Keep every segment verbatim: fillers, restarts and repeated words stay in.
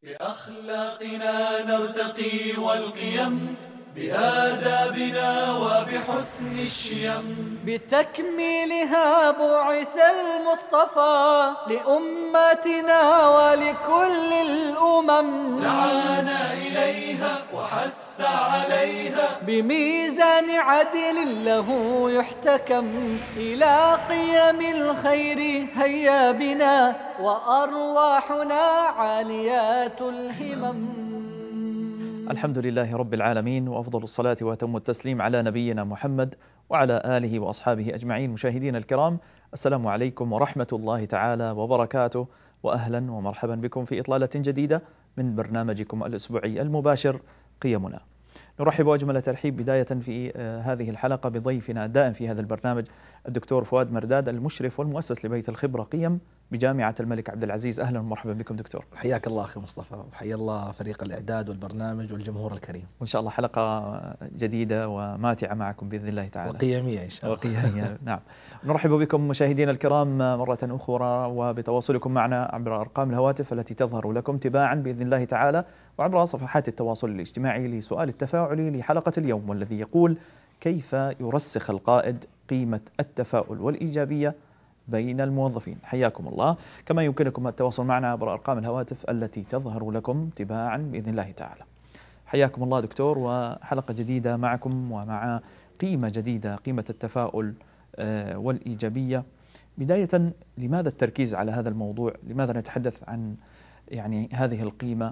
بأخلاقنا نرتقي والقيم، بآدابنا وبحسن الشيم، بتكميلها بعث المصطفى لأمتنا ولكل الأمم، دعانا إليها وحث عليها بميزان عدل له يحتكم، إلى قيم الخير هيا بنا وأرواحنا عاليات الهمم. الحمد لله رب العالمين، وأفضل الصلاة وأتم التسليم على نبينا محمد وعلى آله وأصحابه أجمعين. مشاهدينا الكرام، السلام عليكم ورحمة الله تعالى وبركاته، وأهلا ومرحبا بكم في إطلالة جديدة من برنامجكم الأسبوعي المباشر قيمنا. نرحب أجمل ترحيب بداية في هذه الحلقة بضيفنا الدائم في هذا البرنامج الدكتور فؤاد مرداد، المشرف والمؤسس لبيت الخبرة قيم بجامعة الملك عبد العزيز. أهلا ومرحبا بكم دكتور. حياك الله أخي مصطفى، وحيا الله فريق الإعداد والبرنامج والجمهور الكريم. وإن شاء الله حلقة جديدة وماتعة معكم بإذن الله تعالى، وقيمية إن شاء الله. وقيمية نعم. نرحب بكم مشاهدينا الكرام مرة أخرى، وبتواصلكم معنا عبر أرقام الهواتف التي تظهر لكم تباعا بإذن الله تعالى، وعبر صفحات التواصل الاجتماعي لسؤال التفاعلي لحلقة اليوم، والذي يقول: كيف يرسخ القائد قيمة التفاؤل والإيجابية بين الموظفين؟ حياكم الله. كما يمكنكم التواصل معنا عبر أرقام الهواتف التي تظهر لكم تباعا بإذن الله تعالى. حياكم الله دكتور، وحلقة جديدة معكم ومع قيمة جديدة، قيمة التفاؤل والإيجابية. بداية، لماذا التركيز على هذا الموضوع؟ لماذا نتحدث عن يعني هذه القيمة؟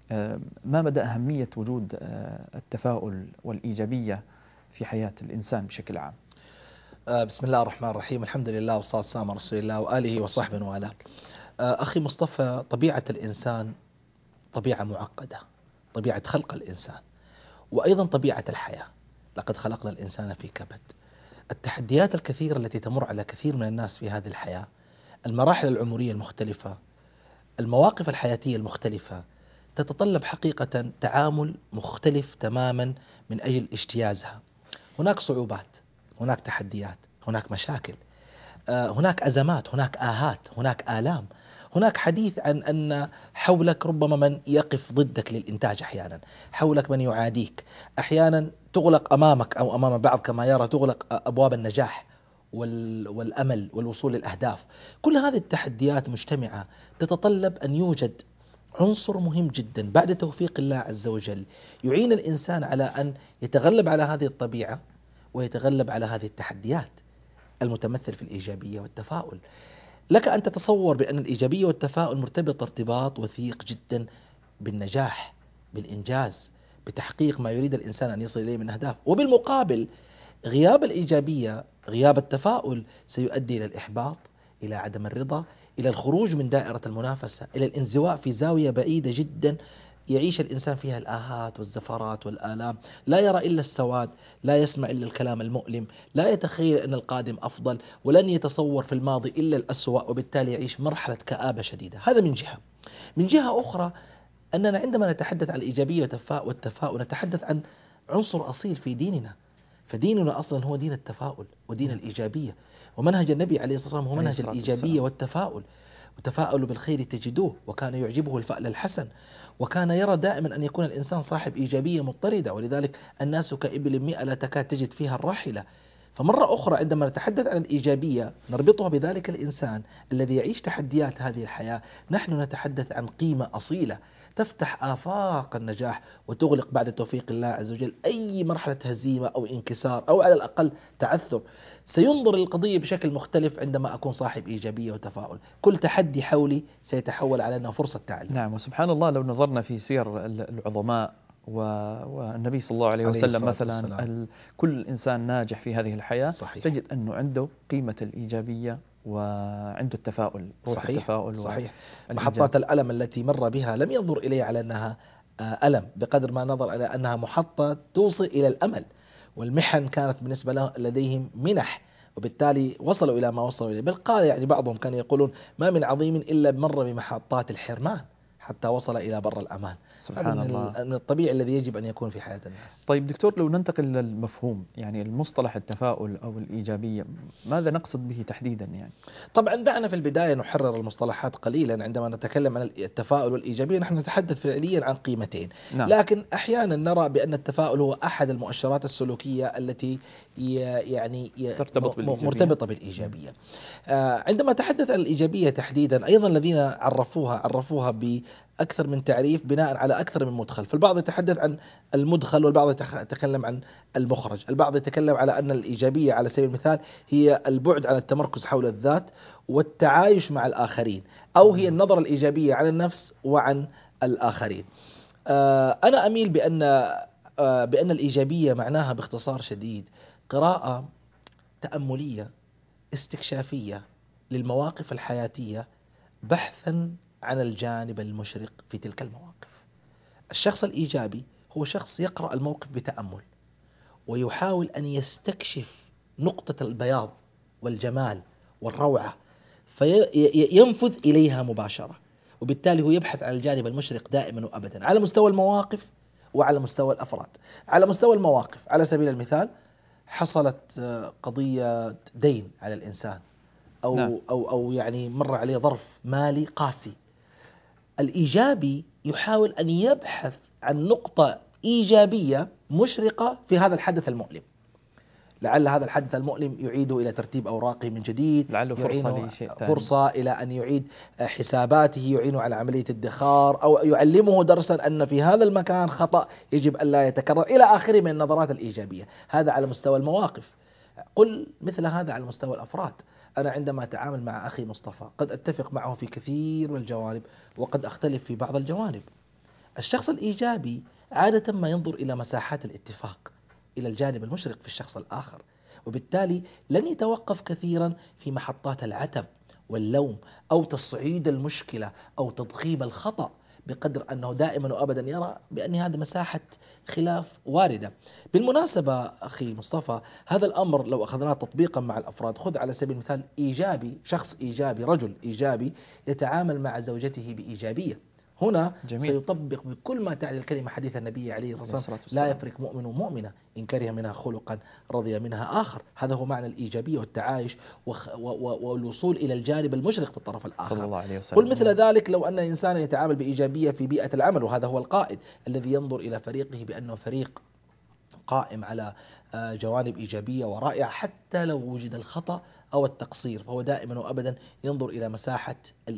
ما مدى أهمية وجود التفاؤل والإيجابية في حياة الإنسان بشكل عام؟ بسم الله الرحمن الرحيم، الحمد لله والصلاة والسلام على رسول الله وآله وصحبه وآله. أخي مصطفى، طبيعة الإنسان طبيعة معقدة، طبيعة خلق الإنسان وأيضا طبيعة الحياة. لقد خلقنا الإنسان في كبد. التحديات الكثيرة التي تمر على كثير من الناس في هذه الحياة، المراحل العمرية المختلفة، المواقف الحياتية المختلفة، تتطلب حقيقة تعامل مختلف تماما من أجل اجتيازها. هناك صعوبات، هناك تحديات، هناك مشاكل، هناك أزمات، هناك آهات، هناك آلام، هناك حديث عن أن حولك ربما من يقف ضدك للإنتاج، أحيانا حولك من يعاديك، أحيانا تغلق أمامك أو أمام بعض كما يرى تغلق أبواب النجاح والأمل والوصول للأهداف. كل هذه التحديات مجتمعة تتطلب أن يوجد عنصر مهم جدا بعد توفيق الله عز وجل يعين الإنسان على أن يتغلب على هذه الطبيعة ويتغلب على هذه التحديات، المتمثل في الإيجابية والتفاؤل. لك أن تتصور بأن الإيجابية والتفاؤل مرتبط ارتباط وثيق جدا بالنجاح، بالإنجاز، بتحقيق ما يريد الإنسان أن يصل إليه من أهداف. وبالمقابل، غياب الإيجابية، غياب التفاؤل سيؤدي إلى الإحباط، إلى عدم الرضا، إلى الخروج من دائرة المنافسة، إلى الانزواء في زاوية بعيدة جدا يعيش الإنسان فيها الآهات والزفرات والآلام، لا يرى إلا السواد، لا يسمع إلا الكلام المؤلم، لا يتخيل أن القادم أفضل، ولن يتصور في الماضي إلا الأسوأ، وبالتالي يعيش مرحلة كآبة شديدة. هذا من جهة. من جهة أخرى، أننا عندما نتحدث عن الإيجابية والتفاؤل نتحدث عن عنصر أصيل في ديننا، فديننا أصلا هو دين التفاؤل ودين الإيجابية، ومنهج النبي عليه الصلاة والسلام هو منهج الإيجابية والتفاؤل. وتفاؤلوا بالخير تجدوه، وكان يعجبه الفأل الحسن، وكان يرى دائما أن يكون الإنسان صاحب إيجابية مضطردة، ولذلك الناس كإبل مئة لا تكاد تجد فيها الراحلة. فمرة أخرى عندما نتحدث عن الإيجابية نربطها بذلك الإنسان الذي يعيش تحديات هذه الحياة. نحن نتحدث عن قيمة أصيلة تفتح آفاق النجاح وتغلق بعد توفيق الله عز وجل أي مرحلة هزيمة أو انكسار أو على الأقل تعثر. سينظر القضية بشكل مختلف عندما أكون صاحب إيجابية وتفاؤل. كل تحدي حولي سيتحول على أنه فرصة تعلم. نعم، وسبحان الله لو نظرنا في سير العظماء والنبي صلى الله عليه وسلم مثلا، كل إنسان ناجح في هذه الحياة صحيح. تجد أنه عنده قيمة الإيجابية وعنده التفاؤل، روح صحيح. التفاؤل صحيح. محطات الألم التي مر بها لم ينظر إليها على أنها ألم بقدر ما نظر على أنها محطة توصل إلى الأمل، والمحن كانت بالنسبة لديهم منح، وبالتالي وصلوا إلى ما وصلوا إليه. بل قال يعني بعضهم كانوا يقولون: ما من عظيم إلا مر بمحطات الحرمان حتى وصل إلى بر الأمان. سبحان هذا الله. من الطبيعي الذي يجب أن يكون في حياة الناس. طيب دكتور، لو ننتقل للمفهوم، يعني المصطلح التفاؤل أو الإيجابية، ماذا نقصد به تحديدا يعني؟ طبعا دعنا في البداية نحرر المصطلحات قليلا. عندما نتكلم عن التفاؤل والإيجابية نحن نتحدث فعليا عن قيمتين. نعم. لكن أحيانا نرى بأن التفاؤل هو أحد المؤشرات السلوكية التي يعني ترتبط بالإيجابية. مرتبطة بالإيجابية. آه عندما تحدث عن الإيجابية تحديدا، أيضا الذين عرفوها عرفوها بأكثر من تعريف بناء على أكثر من مدخل. فالبعض يتحدث عن المدخل والبعض يتكلم عن المخرج. البعض يتكلم على أن الإيجابية على سبيل المثال هي البعد عن التمركز حول الذات والتعايش مع الآخرين، أو هي النظرة الإيجابية عن النفس وعن الآخرين. آه أنا أميل بأن آه بأن الإيجابية معناها باختصار شديد قراءة تأملية استكشافية للمواقف الحياتية، بحثا عن الجانب المشرق في تلك المواقف. الشخص الإيجابي هو شخص يقرأ الموقف بتأمل ويحاول أن يستكشف نقطة البياض والجمال والروعة فينفذ إليها مباشرة، وبالتالي هو يبحث عن الجانب المشرق دائما وأبدا على مستوى المواقف وعلى مستوى الأفراد. على مستوى المواقف، على سبيل المثال، حصلت قضية دين على الإنسان أو, نعم. أو, أو يعني مر عليه ظرف مالي قاسي. الإيجابي يحاول أن يبحث عن نقطة إيجابية مشرقة في هذا الحدث المؤلم. لعل هذا الحدث المؤلم يعيده إلى ترتيب أوراقه من جديد، لعله فرصة لشيء ثاني، فرصة إلى أن يعيد حساباته، يعينه على عملية ادخار، أو يعلمه درسا أن في هذا المكان خطأ يجب أن لا يتكرر، إلى آخره من النظرات الإيجابية. هذا على مستوى المواقف. قل مثل هذا على مستوى الأفراد. أنا عندما أتعامل مع أخي مصطفى قد أتفق معه في كثير من الجوانب وقد أختلف في بعض الجوانب. الشخص الإيجابي عادة ما ينظر إلى مساحات الاتفاق، إلى الجانب المشرق في الشخص الآخر، وبالتالي لن يتوقف كثيرا في محطات العتب واللوم أو تصعيد المشكلة أو تضخيم الخطأ، بقدر أنه دائما وأبدا يرى بأن هذه مساحة خلاف واردة. بالمناسبة أخي مصطفى، هذا الأمر لو أخذناه تطبيقا مع الأفراد، خذ على سبيل المثال إيجابي، شخص إيجابي، رجل إيجابي يتعامل مع زوجته بإيجابية، هنا جميل. سيطبق بكل ما تعني الكلمة حديث النبي عليه الصلاة والسلام: لا يفرق مؤمن مؤمنة إن كره منها خلقا رضي منها آخر. هذا هو معنى الإيجابية والتعايش والوصول إلى الجانب المشرق في الطرف الآخر. صلى الله عليه وسلم. قل مثل ذلك لو أن إنسانا يتعامل بإيجابية في بيئة العمل، وهذا هو القائد الذي ينظر إلى فريقه بأنه فريق قائم على جوانب إيجابية ورائعة، حتى لو وجد الخطأ أو التقصير فهو دائما وأبدا ينظر إلى مساحة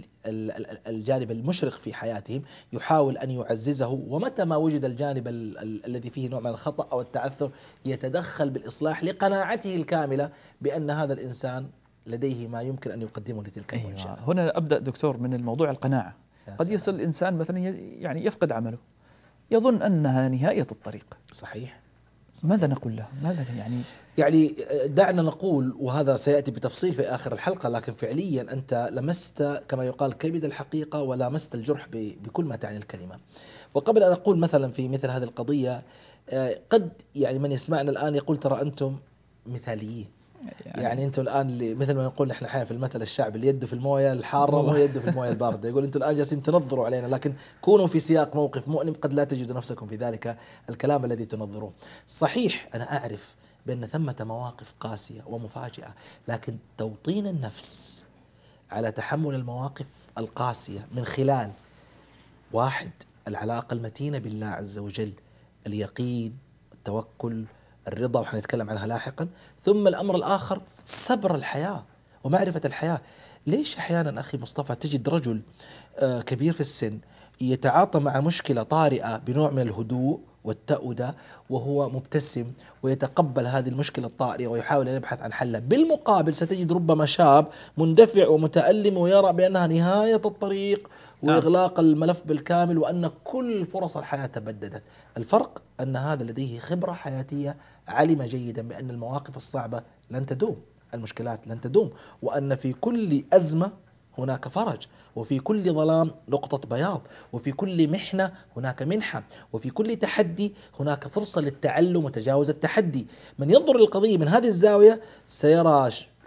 الجانب المشرق في حياتهم، يحاول أن يعززه، ومتى ما وجد الجانب الذي فيه نوع من الخطأ أو التعثر يتدخل بالإصلاح لقناعته الكاملة بأن هذا الإنسان لديه ما يمكن أن يقدمه لتلك المنشأة. أيوة. هنا أبدأ دكتور من الموضوع القناعة. قد يصل الإنسان مثلا يعني يفقد عمله، يظن أنها نهاية الطريق. صحيح. ماذا نقول له؟ ماذا يعني يعني دعنا نقول، وهذا سيأتي بتفصيل في آخر الحلقة، لكن فعليا أنت لمست كما يقال كبد الحقيقة ولمست الجرح بكل ما تعني الكلمة. وقبل أن أقول مثلا في مثل هذه القضية، قد يعني من يسمعنا الآن يقول ترى أنتم مثاليين، يعني, يعني أنتم الآن مثل ما نقول نحن حين في المثل الشعبي: اليد في الموية الحارة مو يد في الموية الباردة. يقول أنتم الآن جالسين تنظروا علينا، لكن كونوا في سياق موقف مؤلم قد لا تجدوا نفسكم في ذلك الكلام الذي تنظروه. صحيح أنا أعرف بأن ثمة مواقف قاسية ومفاجئة، لكن توطين النفس على تحمل المواقف القاسية من خلال: واحد، العلاقة المتينة بالله عز وجل، اليقين، التوكل، الرضا، وحنتكلم عنها لاحقا. ثم الأمر الآخر صبر الحياة ومعرفة الحياة. ليش أحيانا أخي مصطفى تجد رجل كبير في السن يتعاطى مع مشكلة طارئة بنوع من الهدوء والتأودة وهو مبتسم ويتقبل هذه المشكلة الطارئة ويحاول أن يبحث عن حلها؟ بالمقابل ستجد ربما شاب مندفع ومتألم ويرى بأنها نهاية الطريق وإغلاق الملف بالكامل وأن كل فرص الحياة تبددت. الفرق أن هذا لديه خبرة حياتية، علم جيدا بأن المواقف الصعبة لن تدوم، المشكلات لن تدوم، وأن في كل أزمة هناك فرج، وفي كل ظلام نقطة بياض، وفي كل محنة هناك منحة، وفي كل تحدي هناك فرصة للتعلم وتجاوز التحدي. من ينظر للقضية من هذه الزاوية سيرى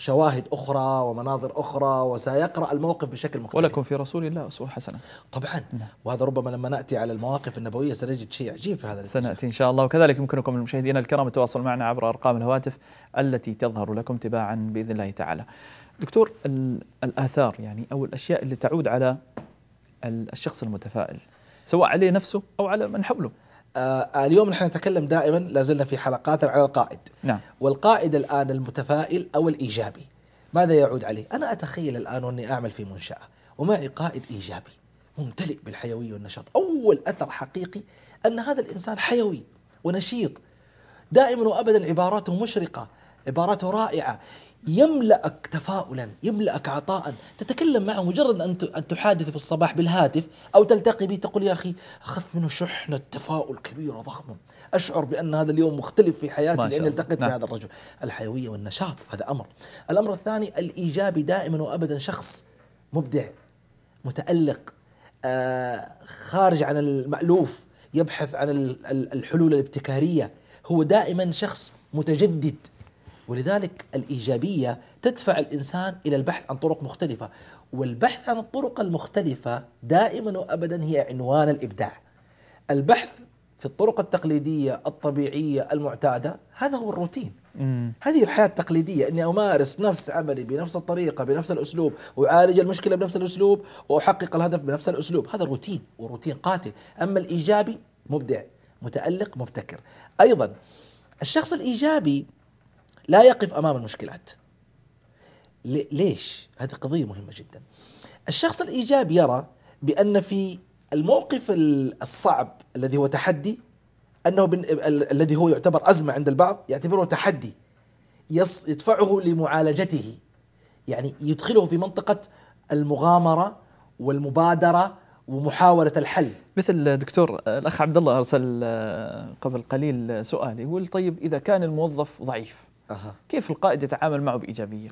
شواهد أخرى ومناظر أخرى وسيقرأ الموقف بشكل مختلف. ولكم في رسول الله أسوة حسنة. طبعا. نعم. وهذا ربما لما نأتي على المواقف النبوية سنجد شيء عجيب في هذا الاتجاه. سنأتي إن شاء الله. وكذلك يمكنكم المشاهدين الكرام التواصل معنا عبر أرقام الهواتف التي تظهر لكم تباعا بإذن الله تعالى. دكتور، الآثار يعني أو الأشياء اللي تعود على الشخص المتفائل سواء عليه نفسه أو على من حوله. آه اليوم نحن نتكلم دائما لازلنا في حلقات على القائد. نعم. والقائد الآن المتفائل أو الإيجابي ماذا يعود عليه؟ أنا أتخيل الآن وأني أعمل في منشأة ومعي قائد إيجابي ممتلئ بالحيوية والنشاط. أول أثر حقيقي أن هذا الإنسان حيوي ونشيط دائما وأبدا، عباراته مشرقة، عباراته رائعة، يملأك تفاؤلا، يملأك عطاء. تتكلم معه مجرد أن تحادث في الصباح بالهاتف أو تلتقي به تقول يا أخي أخذت منه شحنة تفاؤل كبيرة ضخمة، أشعر بأن هذا اليوم مختلف في حياتي لأني التقيت نعم. بهذا الرجل. الحيوية والنشاط هذا أمر. الأمر الثاني الإيجابي دائما وأبدا شخص مبدع متألق، آه خارج عن المألوف، يبحث عن الحلول الابتكارية، هو دائما شخص متجدد. ولذلك الإيجابية تدفع الإنسان إلى البحث عن طرق مختلفة، والبحث عن الطرق المختلفة دائما وأبدا هي عنوان الإبداع. البحث في الطرق التقليدية الطبيعية المعتادة هذا هو الروتين. مم. هذه الحياة التقليدية، أني أمارس نفس عملي بنفس الطريقة بنفس الأسلوب، وأعالج المشكلة بنفس الأسلوب، وأحقق الهدف بنفس الأسلوب. هذا روتين، وروتين قاتل. أما الإيجابي مبدع متألق مبتكر. أيضا الشخص الإيجابي لا يقف أمام المشكلات. ليش؟ هذه قضية مهمة جدا. الشخص الإيجابي يرى بأن في الموقف الصعب الذي هو تحدي، أنه بن... ال... الذي هو يعتبر أزمة عند البعض يعتبره تحدي يص... يدفعه لمعالجته، يعني يدخله في منطقة المغامرة والمبادرة ومحاولة الحل. مثل دكتور الأخ عبد الله أرسل قبل قليل سؤال يقول طيب إذا كان الموظف ضعيف أه. كيف القائد يتعامل معه بإيجابية؟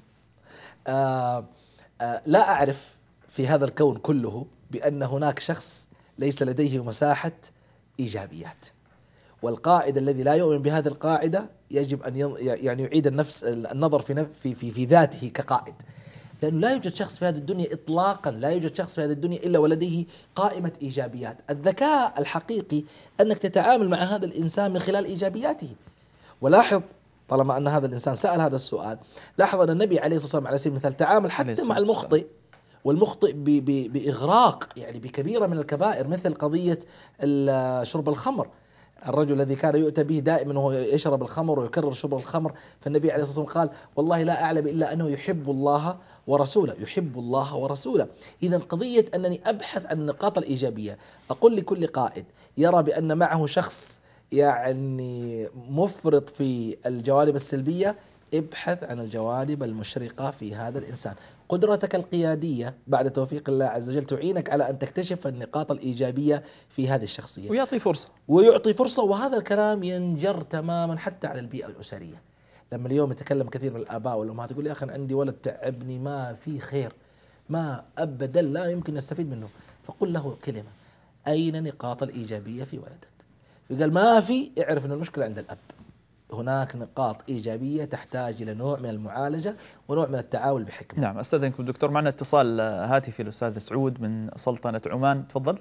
آه آه لا أعرف في هذا الكون كله بأن هناك شخص ليس لديه مساحة إيجابيات، والقائد الذي لا يؤمن بهذه القاعدة يجب أن يعني يعيد النفس النظر في في في, في ذاته كقائد، لأنه لا يوجد شخص في هذه الدنيا إطلاقا، لا يوجد شخص في هذه الدنيا إلا ولديه قائمة إيجابيات. الذكاء الحقيقي أنك تتعامل مع هذا الإنسان من خلال إيجابياته. ولاحظ طالما أن هذا الإنسان سأل هذا السؤال، لاحظ أن النبي عليه الصلاة والسلام على سبيل المثال تعامل حتى مع المخطئ، والمخطئ بإغراق يعني بكبيرة من الكبائر، مثل قضية شرب الخمر. الرجل الذي كان يؤتى به دائما وهو يشرب الخمر ويكرر شرب الخمر، فالنبي عليه الصلاة والسلام قال والله لا أعلم إلا أنه يحب الله ورسوله، يحب الله ورسوله. إذا قضية أنني أبحث عن النقاط الإيجابية. أقول لكل قائد يرى بأن معه شخص يعني مفرط في الجوانب السلبية، ابحث عن الجوانب المشرقة في هذا الإنسان. قدرتك القيادية بعد توفيق الله عز وجل تعينك على أن تكتشف النقاط الإيجابية في هذه الشخصية ويعطي فرصة ويعطي فرصة. وهذا الكلام ينجر تماما حتى على البيئة الأسرية. لما اليوم يتكلم كثير من الآباء والأمهات يقول يا أخي عندي ولد تعبني ما في خير، ما أبدا لا يمكن نستفيد منه، فقل له كلمة: أين نقاط الإيجابية في ولدك؟ فقال ما في، اعرف أن المشكلة عند الأب. هناك نقاط إيجابية تحتاج إلى نوع من المعالجة ونوع من التعاون بحكمة. نعم. أستاذنكم دكتور، معنا اتصال هاتفي الأستاذ سعود من سلطنة عمان، تفضل.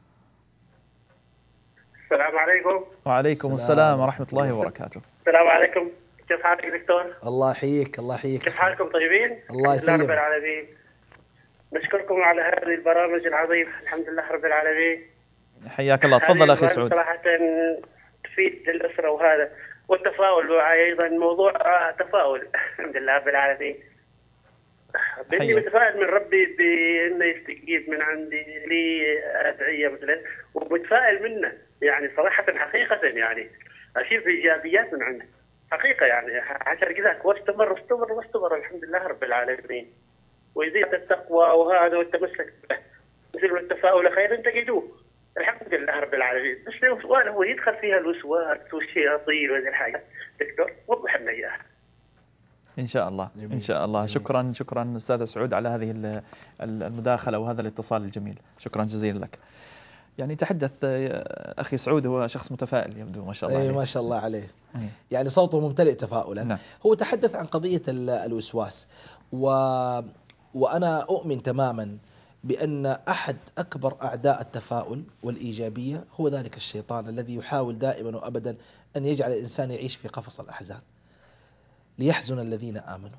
السلام عليكم. وعليكم السلام, السلام ورحمة الله وبركاته. السلام عليكم، كيف حالك دكتور؟ الله يحييك. الله يحييك. كيف حالكم؟ طيبين؟ الله يسلمك. رب العالمين. نشكركم على هذه البرامج العظيمة، الحمد لله رب العالمين. حياك الله. تفضل أخي سعود. صراحة تفيد الأسرة وهذا والتفاؤل، وأيضا موضوع تفاؤل الحمد لله رب العالمين. بإني متفائل من ربي بأنه يستجيب من عندي لي أدعية مثلا، ومتفائل منه يعني صراحة حقيقة، يعني أشوف إيجابيات من عنده حقيقة، يعني عشان كذا واستمر واستمر واستمر الحمد لله رب العالمين. ويزيد التقوى وهذا والتمسك به، مثل التفاؤل خيرا تجدوه، الحمد لله رب العالمين. بس السؤال هو يدخل فيها الوسواس والشياطين وهذه الحاجات. دكتور وضح لنا إياها إن شاء الله. جميل. إن شاء الله. جميل. شكرا شكرا أستاذ سعود على هذه المداخلة وهذا الاتصال الجميل، شكرا جزيلا لك. يعني تحدث أخي سعود هو شخص متفائل يبدو ما شاء الله أي عليه. ما شاء الله عليه. أي. يعني صوته ممتلئ تفاؤلا. نعم. هو تحدث عن قضية ال- الوسواس و... وأنا أؤمن تماما بأن أحد أكبر أعداء التفاؤل والإيجابية هو ذلك الشيطان الذي يحاول دائما وأبدا أن يجعل الإنسان يعيش في قفص الأحزان ليحزن الذين آمنوا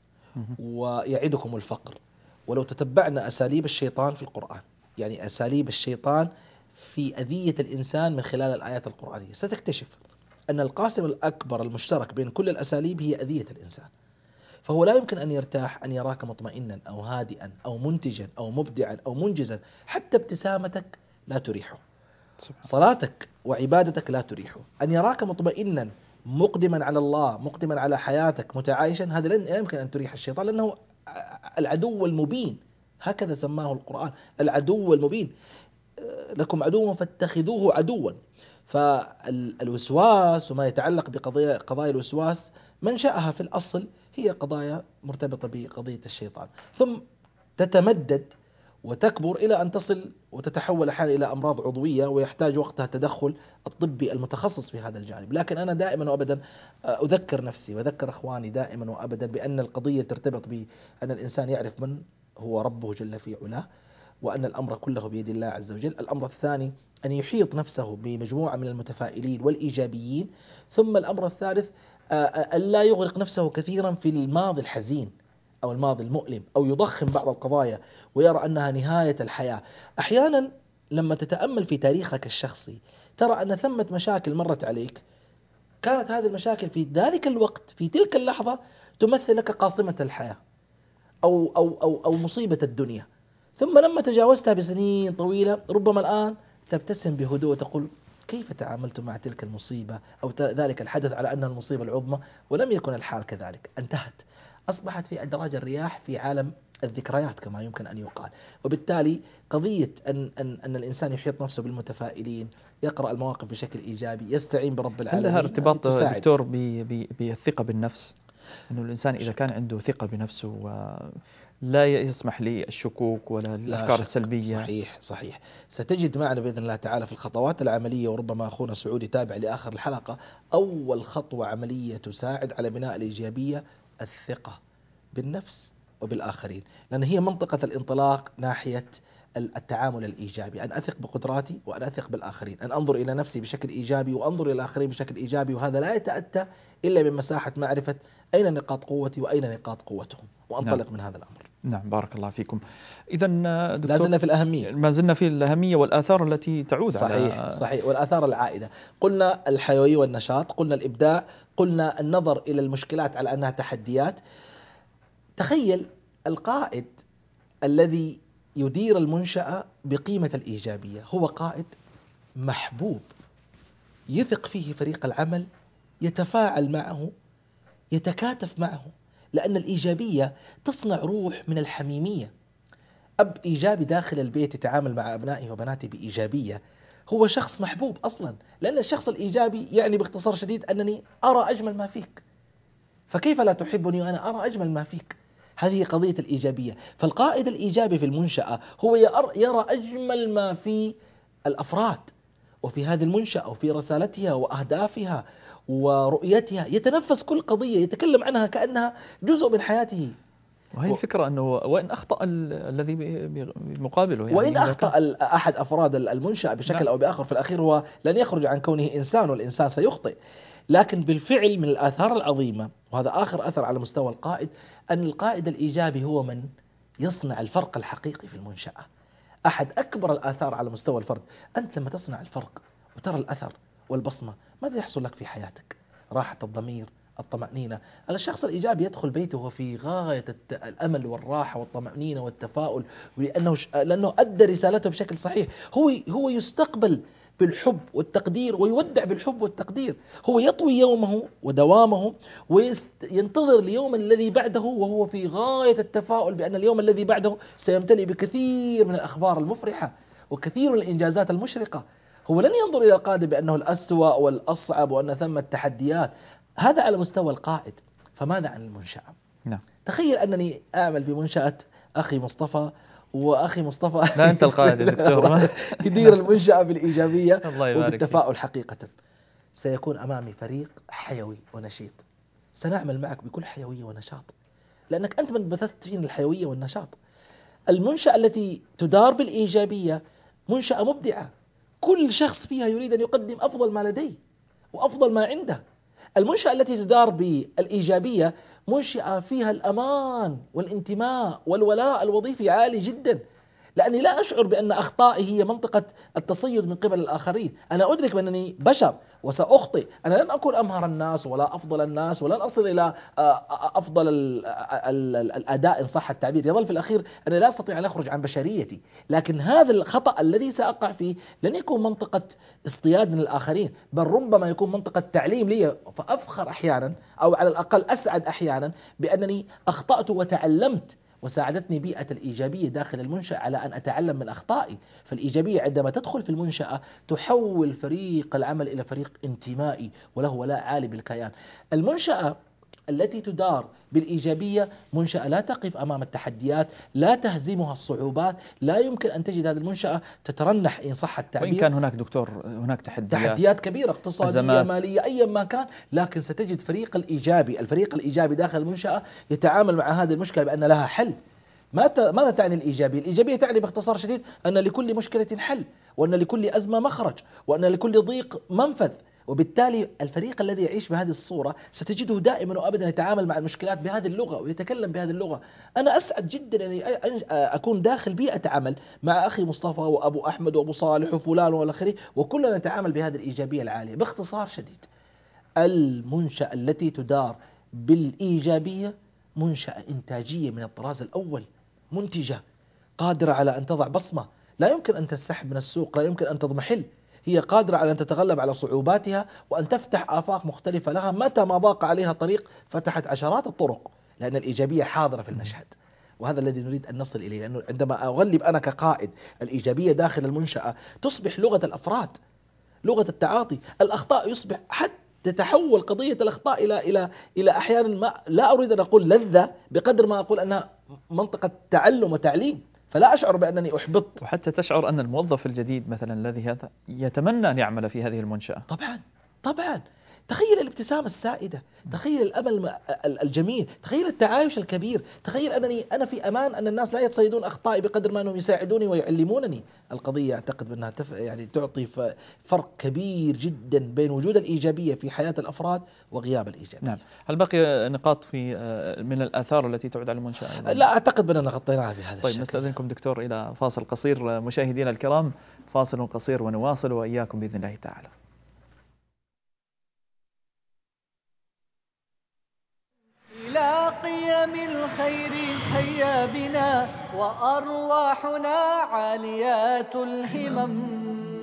ويعدكم الفقر. ولو تتبعنا أساليب الشيطان في القرآن، يعني أساليب الشيطان في أذية الإنسان من خلال الآيات القرآنية، ستكتشف أن القاسم الأكبر المشترك بين كل الأساليب هي أذية الإنسان. فهو لا يمكن أن يرتاح أن يراك مطمئنا أو هادئا أو منتجا أو مبدعا أو منجزا. حتى ابتسامتك لا تريحه، صلاتك وعبادتك لا تريحه. أن يراك مطمئنا مقدما على الله، مقدما على حياتك، متعايشا، هذا لا يمكن أن تريح الشيطان، لأنه العدو المبين، هكذا سماه القرآن، العدو المبين. لكم عدو فاتخذوه عدوا. فالوسواس وما يتعلق بقضايا قضايا الوسواس منشأها في الأصل هي قضايا مرتبطة بقضية الشيطان، ثم تتمدد وتكبر إلى أن تصل وتتحول أحيانا إلى أمراض عضوية ويحتاج وقتها التدخل الطبي المتخصص في هذا الجانب. لكن أنا دائما وأبدا أذكر نفسي وأذكر أخواني دائما وأبدا بأن القضية ترتبط بأن الإنسان يعرف من هو ربه جل في علاه، وأن الأمر كله بيد الله عز وجل. الأمر الثاني أن يحيط نفسه بمجموعة من المتفائلين والإيجابيين. ثم الأمر الثالث أن لا يغرق نفسه كثيرا في الماضي الحزين أو الماضي المؤلم، أو يضخم بعض القضايا ويرى أنها نهاية الحياة. أحيانا لما تتأمل في تاريخك الشخصي ترى أن ثمة مشاكل مرت عليك، كانت هذه المشاكل في ذلك الوقت في تلك اللحظة تمثل لك قاصمة الحياة أو, أو, أو, أو مصيبة الدنيا. ثم لما تجاوزتها بسنين طويلة ربما الآن تبتسم بهدوء وتقول كيف تعاملت مع تلك المصيبة أو ذلك الحدث على أنها المصيبة العظمى، ولم يكن الحال كذلك، انتهت، أصبحت في أدراج الرياح في عالم الذكريات كما يمكن أن يقال. وبالتالي قضية أن, أن, أن الإنسان يحيط نفسه بالمتفائلين، يقرأ المواقف بشكل إيجابي، يستعين برب العالمين. هل لها ارتباط دكتور بالثقة بالنفس؟ أنه الإنسان إذا كان عنده ثقة بنفسه ولا يسمح للشكوك ولا الأفكار السلبية. صحيح صحيح. ستجد معنا بإذن الله تعالى في الخطوات العملية، وربما أخونا سعودي تابع لآخر الحلقة، أول خطوة عملية تساعد على بناء الإيجابية الثقة بالنفس وبالآخرين، لأن هي منطقة الانطلاق ناحية التعامل الإيجابي. أن أثق بقدراتي وأن أثق بالآخرين، أن أنظر إلى نفسي بشكل إيجابي وأنظر إلى الآخرين بشكل إيجابي. وهذا لا يتأتى إلا من مساحة معرفة أين نقاط قوتي وأين نقاط قوتهم، وأنطلق نعم. من هذا الأمر. نعم بارك الله فيكم. إذا دكتور لا زلنا في الأهمية، ما زلنا في الأهمية والآثار التي تعود صحيح على صحيح والآثار العائدة. قلنا الحيوية والنشاط، قلنا الإبداع، قلنا النظر إلى المشكلات على أنها تحديات. تخيل القائد الذي يدير المنشأة بقيمة الإيجابية، هو قائد محبوب يثق فيه فريق العمل، يتفاعل معه، يتكاتف معه، لأن الإيجابية تصنع روح من الحميمية. أب إيجابي داخل البيت يتعامل مع أبنائه وبناته بإيجابية هو شخص محبوب أصلا، لأن الشخص الإيجابي يعني باختصار شديد أنني أرى أجمل ما فيك، فكيف لا تحبني وأنا أرى أجمل ما فيك؟ هذه قضية الإيجابية. فالقائد الإيجابي في المنشأة هو يرى أجمل ما في الأفراد وفي هذه المنشأة وفي رسالتها وأهدافها ورؤيتها، يتنفس كل قضية، يتكلم عنها كأنها جزء من حياته. وهي الفكرة أنه وإن أخطأ الذي بمقابله، يعني وإن أخطأ أحد أفراد المنشأة بشكل نعم. أو بآخر، في الأخير هو لن يخرج عن كونه إنسان، والإنسان سيخطئ. لكن بالفعل من الآثار العظيمة، وهذا آخر أثر على مستوى القائد، أن القائد الإيجابي هو من يصنع الفرق الحقيقي في المنشأة. أحد أكبر الآثار على مستوى الفرد، أنت لما تصنع الفرق وترى الأثر والبصمة، ماذا يحصل لك في حياتك؟ راحة الضمير، الطمأنينة. الشخص الإيجابي يدخل بيته في غاية الأمل والراحة والطمأنينة والتفاؤل، لأنه لأنه أدى رسالته بشكل صحيح. هو هو يستقبل بالحب والتقدير ويودع بالحب والتقدير. هو يطوي يومه ودوامه وينتظر اليوم الذي بعده وهو في غاية التفاؤل بأن اليوم الذي بعده سيمتلئ بكثير من الأخبار المفرحة وكثير من الإنجازات المشرقة. هو لن ينظر إلى القادم بأنه الأسوأ والأصعب وأن ثم التحديات. هذا على مستوى القائد. فماذا عن المنشأة؟ نعم. تخيل أنني أعمل في منشأة أخي مصطفى وأخي مصطفى لا أنت القائد يا دكتور. يدير المنشأة بالإيجابية الله يبارك وبالتفاؤل. حقيقة سيكون أمامي فريق حيوي ونشيط، سنعمل معك بكل حيوية ونشاط، لأنك أنت من بثثت فينا الحيوية والنشاط. المنشأة التي تدار بالإيجابية منشأة مبدعة، كل شخص فيها يريد أن يقدم أفضل ما لديه وأفضل ما عنده. المنشأة التي تدار بالإيجابية منشأة فيها الأمان والانتماء والولاء الوظيفي عالي جدا، لأني لا أشعر بأن أخطائي هي منطقة التصيد من قبل الآخرين. أنا أدرك بأنني بشر وسأخطئ، أنا لن أكون أمهر الناس ولا أفضل الناس ولن أصل إلى أفضل الأداء إن صح التعبير. يظل في الأخير أنا لا أستطيع أن أخرج عن بشريتي، لكن هذا الخطأ الذي سأقع فيه لن يكون منطقة اصطياد من الآخرين، بل ربما يكون منطقة تعليم لي، فأفخر أحيانا أو على الأقل أسعد أحيانا بأنني أخطأت وتعلمت، وساعدتني بيئة الإيجابية داخل المنشأة على أن أتعلم من أخطائي. فالإيجابية عندما تدخل في المنشأة تحول فريق العمل إلى فريق انتمائي وله ولاء عالي بالكيان. المنشأة التي تدار بالإيجابية منشأة لا تقف أمام التحديات، لا تهزمها الصعوبات، لا يمكن أن تجد هذه المنشأة تترنح إن صح التعبير. وإن كان هناك دكتور هناك تحديات تحديات كبيرة اقتصادية أزمات. مالية أيا ما كان، لكن ستجد فريق الإيجابي الفريق الإيجابي داخل المنشأة يتعامل مع هذه المشكلة بأن لها حل. ماذا تعني الإيجابية؟ الإيجابية تعني باختصار شديد أن لكل مشكلة حل، وأن لكل أزمة مخرج، وأن لكل ضيق منفذ. وبالتالي الفريق الذي يعيش بهذه الصورة ستجده دائما وأبدا يتعامل مع المشكلات بهذه اللغة ويتكلم بهذه اللغة. أنا أسعد جدا أن أكون داخل بيئة عمل مع أخي مصطفى وأبو أحمد وأبو صالح وفلان والآخرين، وكلنا نتعامل بهذه الإيجابية العالية. باختصار شديد المنشأة التي تدار بالإيجابية منشأة إنتاجية من الطراز الأول، منتجة قادرة على أن تضع بصمة، لا يمكن أن تنسحب من السوق، لا يمكن أن تضمحل، هي قادرة على أن تتغلب على صعوباتها وأن تفتح آفاق مختلفة لها. متى ما ضاق عليها طريق فتحت عشرات الطرق، لأن الإيجابية حاضرة في المشهد، وهذا الذي نريد أن نصل إليه. لأنه عندما أغلب أنا كقائد الإيجابية داخل المنشأة تصبح لغة الأفراد، لغة التعاطي. الأخطاء يصبح حتى تتحول قضية الأخطاء إلى إلى إلى أحيانا ما لا أريد أن أقول لذة بقدر ما أقول أنها منطقة تعلم وتعليم، فلا أشعر بأنني أحبط. وحتى تشعر أن الموظف الجديد مثلا الذي هذا يتمنى أن يعمل في هذه المنشأة. طبعا طبعا تخيل الابتسامة السائدة، تخيل الأمل الجميل، تخيل التعايش الكبير، تخيل أنني أنا في أمان، أن الناس لا يتصيدون أخطائي بقدر ما أنهم يساعدوني ويعلمونني. القضية أعتقد أنها تف... يعني تعطي فرق كبير جدا بين وجود الإيجابية في حياة الأفراد وغياب الإيجابية. نعم. هل بقي نقاط في من الآثار التي تعود على المنشأة؟ لا أعتقد بأننا غطيناها في هذا طيب الشكل. نستأذنكم دكتور إلى فاصل قصير. مشاهدينا الكرام فاصل قصير ونواصل وإياكم بإذن الله تعالى. إلى قيم الخير هيا بنا وأرواحنا عاليات الهمم.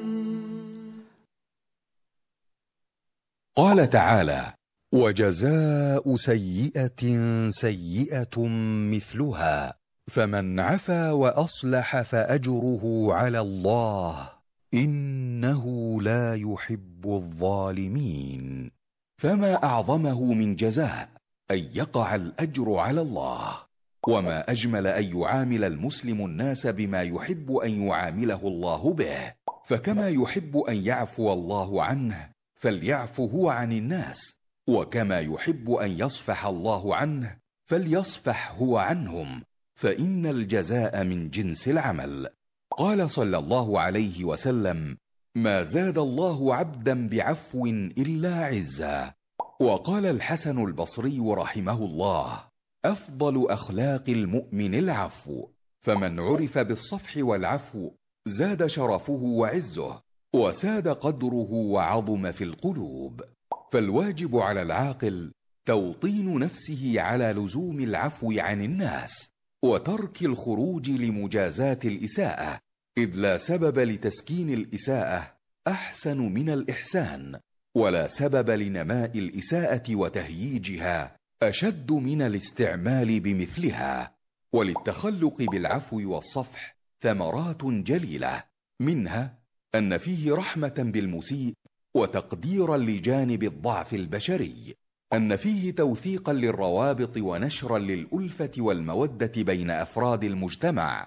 قال تعالى: وجزاء سيئة سيئة مثلها فمن عفا وأصلح فأجره على الله إنه لا يحب الظالمين. فما أعظمه من جزاء أن يقع الأجر على الله، وما أجمل أن يعامل المسلم الناس بما يحب أن يعامله الله به. فكما يحب أن يعفو الله عنه فليعفو هو عن الناس، وكما يحب أن يصفح الله عنه فليصفح هو عنهم، فإن الجزاء من جنس العمل. قال صلى الله عليه وسلم: ما زاد الله عبدا بعفو إلا عزا. وقال الحسن البصري رحمه الله: أفضل أخلاق المؤمن العفو، فمن عرف بالصفح والعفو زاد شرفه وعزه، وساد قدره وعظم في القلوب. فالواجب على العاقل توطين نفسه على لزوم العفو عن الناس وترك الخروج لمجازاة الإساءة، إذ لا سبب لتسكين الإساءة أحسن من الإحسان، ولا سبب لنماء الإساءة وتهييجها أشد من الاستعمال بمثلها. وللتخلق بالعفو والصفح ثمرات جليلة، منها أن فيه رحمة بالمسيء وتقديرا لجانب الضعف البشري، أن فيه توثيقا للروابط ونشرا للألفة والمودة بين أفراد المجتمع،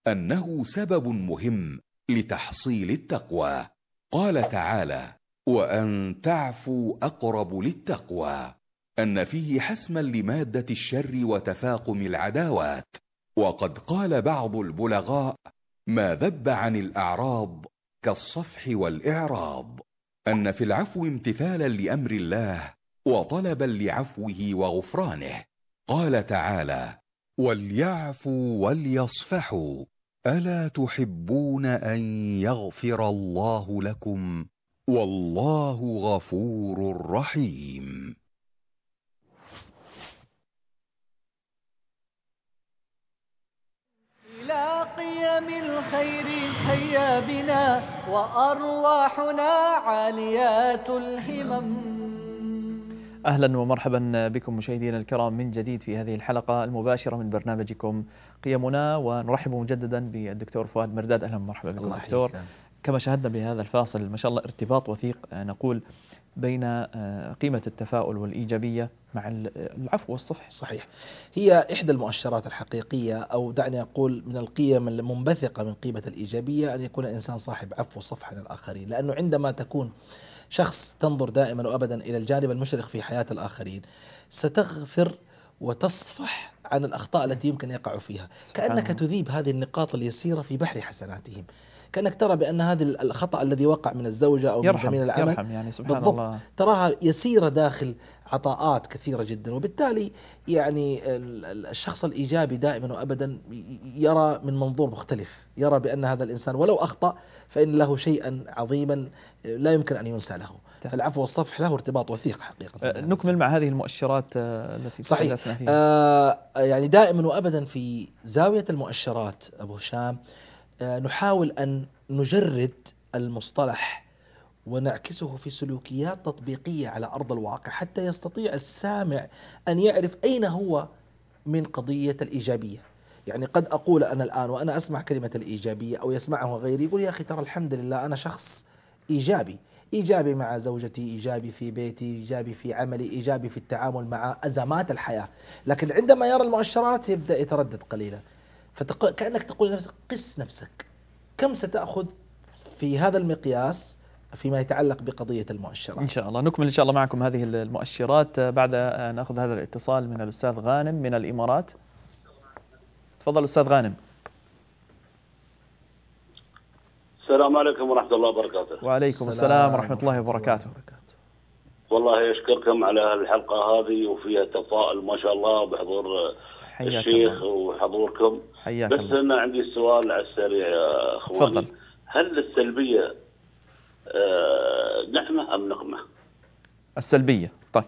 أنه سبب مهم لتحصيل التقوى. قال تعالى: وأن تعفوا أقرب للتقوى، أن فيه حسما لمادة الشر وتفاقم العداوات. وقد قال بعض البلغاء: ما ذب عن الأعراض كالصفح والإعراض، أن في العفو امتثالا لأمر الله وطلبا لعفوه وغفرانه. قال تعالى: وليعفوا وليصفحوا ألا تحبون أن يغفر الله لكم والله غفور رحيم. إلى قيم الخير هيا بنا وأرواحنا عاليات الهمم. أهلا ومرحبا بكم مشاهدينا الكرام من جديد في هذه الحلقة المباشرة من برنامجكم قيمنا، ونرحب مجددا بالدكتور فؤاد مرداد. أهلا ومرحبا بكم دكتور. كما شاهدنا بهذا الفاصل ما شاء الله ارتباط وثيق نقول بين قيمة التفاؤل والإيجابية مع العفو والصفح. صحيح، هي إحدى المؤشرات الحقيقية، أو دعني أقول من القيم المنبثقة من قيمة الإيجابية، أن يكون الإنسان صاحب عفو وصفح عن الآخرين. لأنه عندما تكون شخص تنظر دائما وأبدا إلى الجانب المشرق في حياة الآخرين، ستغفر وتصفح عن الأخطاء التي يمكن يقع فيها، كأنك تذيب هذه النقاط اليسيرة في بحر حسناتهم. كأنك ترى بأن هذا الخطأ الذي وقع من الزوجة أو من زميل العمل يرحم يعني سبحان بالضبط الله تراها يسيرة داخل عطاءات كثيرة جدا. وبالتالي يعني الشخص الإيجابي دائما وأبدا يرى من منظور مختلف، يرى بأن هذا الإنسان ولو أخطأ فإن له شيئا عظيما لا يمكن أن ينسى له. فالعفو والصفح له ارتباط وثيق حقيقة. نكمل مع هذه المؤشرات التي صحيح فيها. آه يعني دائما وأبدا في زاوية المؤشرات أبو هشام آه نحاول أن نجرد المصطلح ونعكسه في سلوكيات تطبيقية على أرض الواقع، حتى يستطيع السامع أن يعرف أين هو من قضية الإيجابية. يعني قد أقول أنا الآن وأنا أسمع كلمة الإيجابية أو يسمعه غيري يقول يا أخي ترى الحمد لله أنا شخص إيجابي، إيجابي مع زوجتي، إيجابي في بيتي، إيجابي في عملي، إيجابي في التعامل مع أزمات الحياة. لكن عندما يرى المؤشرات يبدأ يتردد قليلا، فكأنك تقول لنفسك قس نفسك كم ستأخذ في هذا المقياس فيما يتعلق بقضية المؤشرات. إن شاء الله نكمل إن شاء الله معكم هذه المؤشرات بعد أن نأخذ هذا الاتصال من الأستاذ غانم من الإمارات. تفضل أستاذ غانم. السلام عليكم ورحمة الله وبركاته. وعليكم السلام ورحمة الله وبركاته. والله أشكركم على الحلقة هذه وفيها تفاؤل ما شاء الله بحضور الشيخ الله. وحضوركم. حياك بس الله. أنا عندي سؤال على السريع يا أخواني. تفضل. هل السلبية آه نعمة أم نقمة؟ السلبية. طيب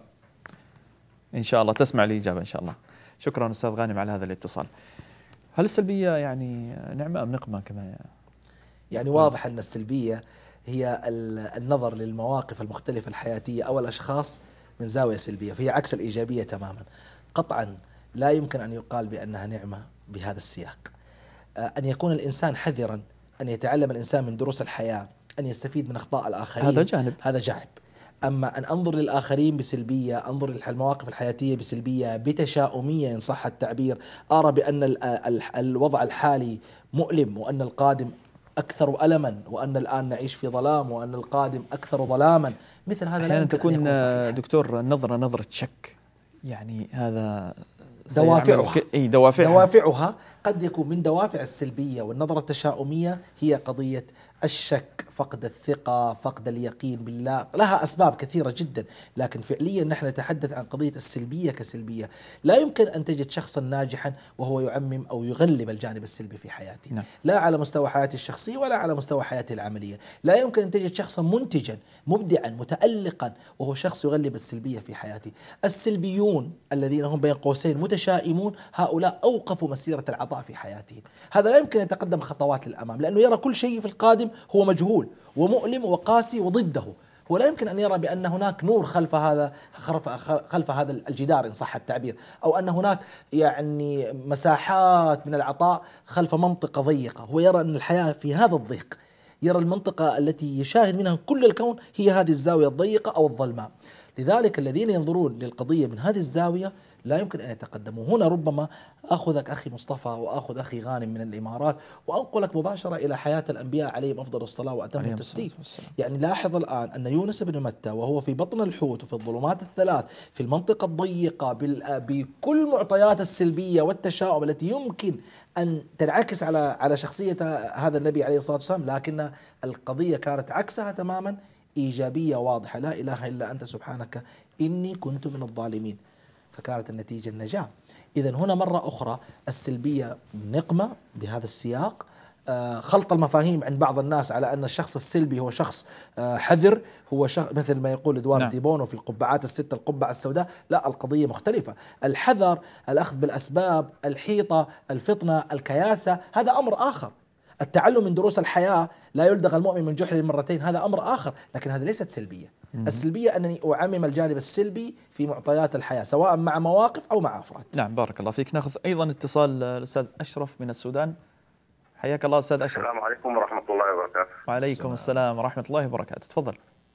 إن شاء الله تسمع الإجابة إن شاء الله. شكرا أستاذ غانم على هذا الاتصال. هل السلبية يعني نعمة أم نقمة كما يعني واضح أن السلبية هي النظر للمواقف المختلفة الحياتية أو الأشخاص من زاوية سلبية، فهي عكس الإيجابية تماما. قطعا لا يمكن أن يقال بأنها نعمة بهذا السياق. أن يكون الإنسان حذرا، أن يتعلم الإنسان من دروس الحياة، أن يستفيد من أخطاء الآخرين، هذا جانب هذا جانب. أما أن أنظر للآخرين بسلبية، أنظر للمواقف الحياتية بسلبية بتشاؤمية إن صح التعبير، أرى بأن الوضع الحالي مؤلم وأن القادم أكثر ألما، وأن الآن نعيش في ظلام، وأن القادم أكثر ظلاما، مثل هذا لا يمكن تكون أن دكتور نظرة نظرة شك، يعني هذا دوافعها أي دوافعها. دوافعها قد يكون من دوافع السلبية والنظرة التشاؤمية هي قضية الشك، فقد الثقة، فقد اليقين بالله، لها أسباب كثيرة جدا. لكن فعليا نحن نتحدث عن قضية السلبية كسلبية. لا يمكن أن تجد شخصا ناجحا وهو يعمم أو يغلب الجانب السلبي في حياته، نعم. لا على مستوى حياته الشخصية ولا على مستوى حياته العملية. لا يمكن أن تجد شخصا منتجا مبدعا متألقا وهو شخص يغلب السلبية في حياته. السلبيون الذين هم بين قوسين متشائمون هؤلاء أوقفوا مسيرة العطاء في حياتهم. هذا لا يمكن أن يتقدم خطوات للأمام، لأنه يرى كل شيء في القادم هو مجهول ومؤلم وقاسي وضده. هو لا يمكن أن يرى بأن هناك نور خلف هذا خلف هذا الجدار إن صح التعبير، أو أن هناك يعني مساحات من العطاء خلف منطقة ضيقة. هو يرى أن الحياة في هذا الضيق، يرى المنطقة التي يشاهد منها كل الكون هي هذه الزاوية الضيقة أو الظلماء. لذلك الذين ينظرون للقضية من هذه الزاوية لا يمكن أن يتقدموا. هنا ربما أخذك أخي مصطفى وأخذ أخي غانم من الإمارات وأنقلك مباشرة إلى حياة الأنبياء عليهم أفضل الصلاة وأتم التسليم. يعني لاحظ الآن أن يونس بن متى وهو في بطن الحوت وفي الظلمات الثلاث في المنطقة الضيقة بكل معطيات السلبية والتشاؤم التي يمكن أن تنعكس على على شخصية هذا النبي عليه الصلاة والسلام، لكن القضية كانت عكسها تماما، إيجابية واضحة، لا إله إلا أنت سبحانك إني كنت من الظالمين، فكانت النتيجة النجاة. إذن هنا مرة أخرى السلبية نقمة بهذا السياق، خلط المفاهيم عند بعض الناس على أن الشخص السلبي هو شخص حذر، هو شخص مثل ما يقول إدوارد نعم. ديبونو في القبعات الستة القبعة السوداء. لا، القضية مختلفة. الحذر، الأخذ بالأسباب، الحيطة، الفطنة، الكياسة، هذا أمر آخر. التعلم من دروس الحياة، لا يلدغ المؤمن من جحر مرتين، هذا أمر آخر، لكن هذا ليست سلبية. مم. السلبية أنني أعمم الجانب السلبي في معطيات الحياة سواء مع مواقف أو مع أفراد. نعم، بارك الله فيك. ناخذ أيضا اتصال الأستاذ أشرف من السودان. حياك الله أستاذ أشرف. السلام عليكم ورحمة الله وبركاته. وعليكم السلام ورحمة الله وبركاته. تفضل.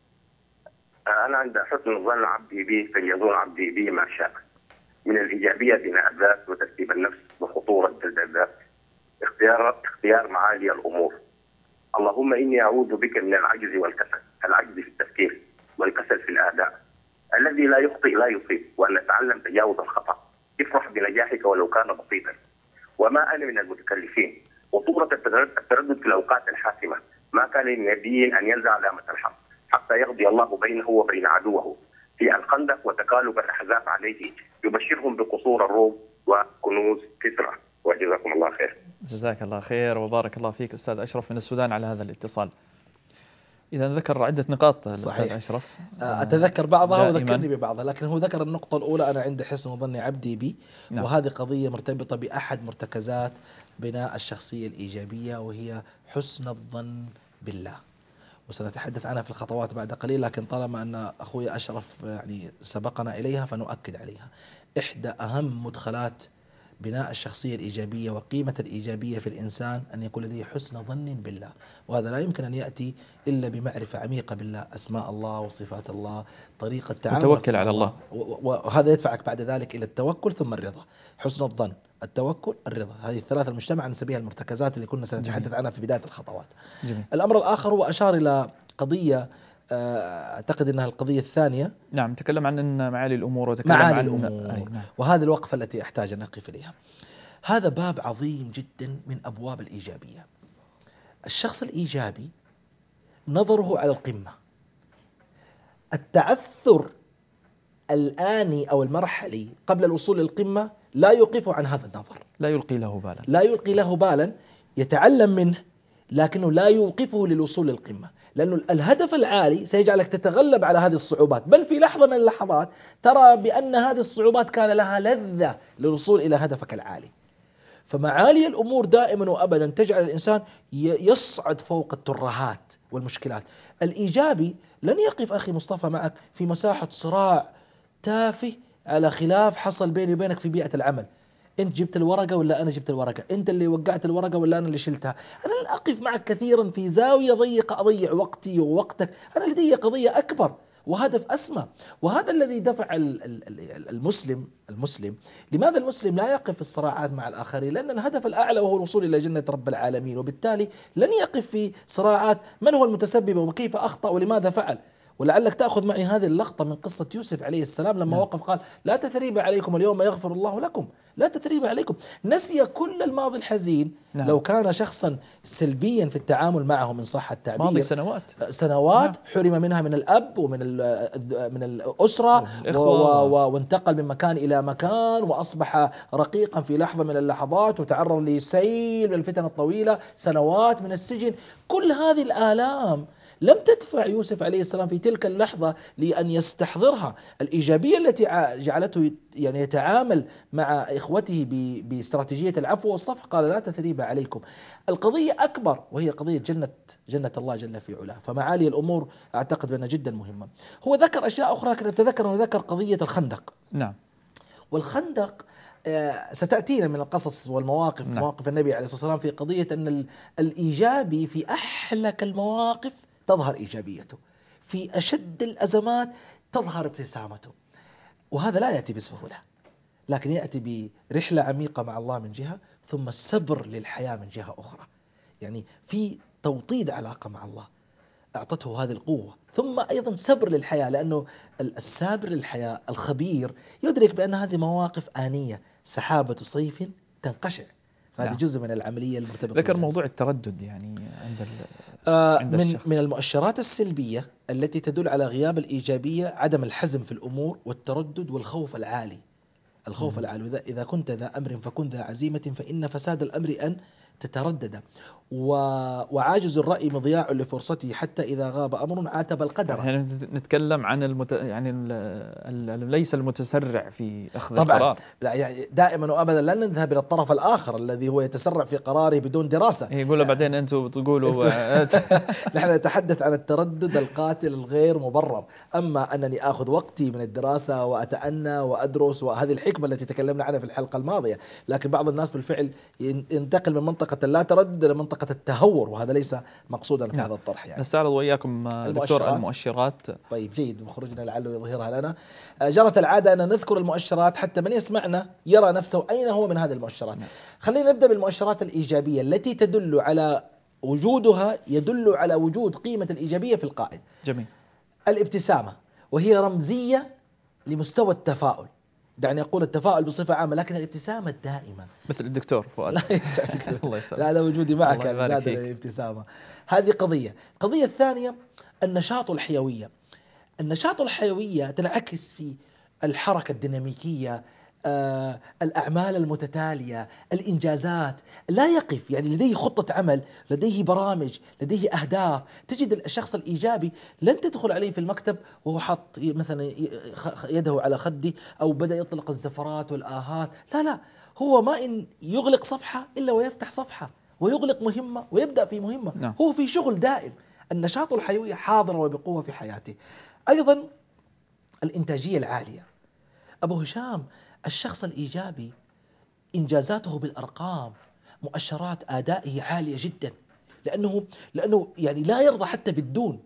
أنا عند حسن ظن عبدي بي فليظن عبدي بي ما شاء. من الإيجابية بناء الذات وترتيب النفس وخطورة جلد الذات، اختيار اختيار معالي الأمور. اللهم إني أعوذ بك من العجز والكسل، العجز في التفكير والكسل في الأداء، الذي لا يخطئ لا يصيب، وأن نتعلم تجاوز الخطأ. افرح بنجاحك ولو كان بسيطا. وما أنا من المتكلفين. خطورة التردد في الأوقات الحاسمة، ما كان للنبي أن ينزع علامة الحق حتى يقضي الله بينه وبين عدوه. في الخندق وتكالب الأحزاب عليه يبشرهم بقصور الروم وكنوز كسرى. وجزاكم الله خير. جزاك الله خير وبارك الله فيك أستاذ أشرف من السودان على هذا الاتصال. إذا ذكر عدة نقاط الأستاذ أشرف، أتذكر بعضها وذكرني ببعضها، لكن هو ذكر النقطة الأولى أنا عند حسن ظني عبدي بي. نعم. وهذه قضية مرتبطة بأحد مرتكزات بناء الشخصية الإيجابية، وهي حسن الظن بالله، وسنتحدث عنها في الخطوات بعد قليل، لكن طالما أن أخوي أشرف يعني سبقنا إليها فنؤكد عليها. إحدى أهم مدخلات بناء الشخصية الإيجابية وقيمة الإيجابية في الإنسان أن يكون لديه حسن ظن بالله، وهذا لا يمكن أن يأتي إلا بمعرفة عميقة بالله، أسماء الله وصفات الله، طريقة تعامل، التوكل على الله، وهذا يدفعك بعد ذلك إلى التوكل ثم الرضا. حسن الظن، التوكل، الرضا، هذه الثلاثة المجتمع نسميها المرتكزات اللي كنا سنتحدث عنها في بداية الخطوات. جميل. الأمر الآخر هو أشار إلى قضية أعتقد أنها القضية الثانية. نعم، تكلم عن معالي الأمور وتكلم معالي عن الأمور. نعم. وهذه الوقفة التي أحتاج أن أقف إليها. هذا باب عظيم جدا من أبواب الإيجابية. الشخص الإيجابي نظره على القمة، التعثر الآني أو المرحلي قبل الوصول للقمة لا يوقفه عن هذا النظر، لا يلقي له بالا، لا يلقي له بالا، يتعلم منه لكنه لا يوقفه للوصول للقمة، لأنه الهدف العالي سيجعلك تتغلب على هذه الصعوبات، بل في لحظة من اللحظات ترى بأن هذه الصعوبات كان لها لذة للوصول إلى هدفك العالي. فمعالي الأمور دائما وأبدا تجعل الإنسان يصعد فوق الترهات والمشكلات. الإيجابي لن يقف أخي مصطفى معك في مساحة صراع تافه على خلاف حصل بيني وبينك في بيئة العمل، أنت جبت الورقة ولا أنا جبت الورقة، أنت اللي وقعت الورقة ولا أنا اللي شلتها. أنا لن أقف معك كثيرا في زاوية ضيقة أضيع وقتي ووقتك، أنا لدي قضية أكبر وهدف أسمى. وهذا الذي دفع المسلم المسلم لماذا المسلم لا يقف في الصراعات مع الآخرين؟ لأن الهدف الأعلى وهو الوصول إلى جنة رب العالمين، وبالتالي لن يقف في صراعات من هو المتسبب وكيف أخطأ ولماذا فعل. ولعلك تأخذ معي هذه اللقطة من قصة يوسف عليه السلام لما وقف قال لا تثريب عليكم اليوم يغفر الله لكم، لا تثريب عليكم، نسي كل الماضي الحزين. نعم. لو كان شخصا سلبيا في التعامل معه من صح التعبير، ماضي سنوات سنوات نعم. حرم منها من الأب ومن من الأسرة وانتقل من مكان إلى مكان وأصبح رقيقا في لحظة من اللحظات وتعرض لسيل من الفتن الطويلة، سنوات من السجن. كل هذه الآلام لم تدفع يوسف عليه السلام في تلك اللحظة لأن يستحضرها. الإيجابية التي جعلته يعني يتعامل مع إخوته باستراتيجية العفو والصفح، قال لا تثريب عليكم. القضية أكبر وهي قضية جنة جنة الله جل في علاه. فمعالي الأمور أعتقد بأنها جدا مهمة. هو ذكر أشياء أخرى، لكن أتذكر أنه ذكر قضية الخندق. نعم. والخندق ستأتينا من القصص والمواقف، نعم. مواقف النبي عليه الصلاة والسلام في قضية أن الإيجابي في أحلك المواقف تظهر إيجابيته، في أشد الأزمات تظهر ابتسامته، وهذا لا يأتي بسهولة، لكن يأتي برحلة عميقة مع الله من جهة، ثم الصبر للحياة من جهة أخرى. يعني في توطيد علاقة مع الله أعطته هذه القوة، ثم أيضا صبر للحياة، لأنه السابر للحياة الخبير يدرك بأن هذه مواقف آنية، سحابة صيف تنقشع، فهذه نعم. جزء من العملية المرتبطة. ذكر موضوع التردد يعني عند ال... آه عند من الشخص. من المؤشرات السلبية التي تدل على غياب الإيجابية عدم الحزم في الأمور والتردد والخوف العالي. الخوف مم. العالي، إذا إذا كنت ذا أمر فكن ذا عزيمة، فإن فساد الأمر أن تتردد. و... وعاجز الرأي مضياع لفرصته، حتى إذا غاب أمر عاتب القدر. يعني نتكلم عن المت... يعني ال... ال... ليس المتسرع في أخذ طبعا القرار. لا يعني دائما وأبدا لن نذهب إلى الطرف الآخر الذي هو يتسرع في قراره بدون دراسة. يقول له بعدين أنتم تقولوا نحن نتحدث عن التردد القاتل الغير مبرر. أما أنني أخذ وقتي من الدراسة وأتأنى وأدرس، وهذه الحكمة التي تكلمنا عنها في الحلقة الماضية. لكن بعض الناس بالفعل ينتقل من منطقة اللا تردد إلى منطقة التهور، وهذا ليس مقصودا في نعم. هذا الطرح. يعني نستعرض وإياكم دكتور المؤشرات. طيب جيد، مخرجنا لعله يظهرها لنا. جرت العادة أن نذكر المؤشرات حتى من يسمعنا يرى نفسه أين هو من هذه المؤشرات. نعم. خلينا نبدأ بالمؤشرات الإيجابية التي تدل على وجودها يدل على وجود قيمة الإيجابية في القائد. جميل. الابتسامة، وهي رمزية لمستوى التفاؤل. دعني أقول التفاؤل بصفة عامة، لكن الابتسامة الدائمة مثل الدكتور فؤاد. لا يسعدك. الله يسعدك. لا هذا وجودي معك الله يبارك فيك. الابتسامة. هذه قضية. القضية الثانية النشاط والحيوية. النشاط والحيوية تنعكس في الحركة الديناميكية، آه، الأعمال المتتالية، الإنجازات. لا يقف، يعني لديه خطة عمل، لديه برامج، لديه أهداف. تجد الشخص الإيجابي لن تدخل عليه في المكتب وهو حط مثلا يده على خدي أو بدأ يطلق الزفرات والآهات. لا لا، هو ما إن يغلق صفحة إلا ويفتح صفحة، ويغلق مهمة ويبدأ في مهمة. نعم. هو في شغل دائم. النشاط والحيوية حاضرة وبقوة في حياته. أيضا الإنتاجية العالية. أبو هشام، الشخص الإيجابي إنجازاته بالأرقام، مؤشرات أدائه عالية جدا، لأنه لأنه يعني لا يرضى حتى بالدون.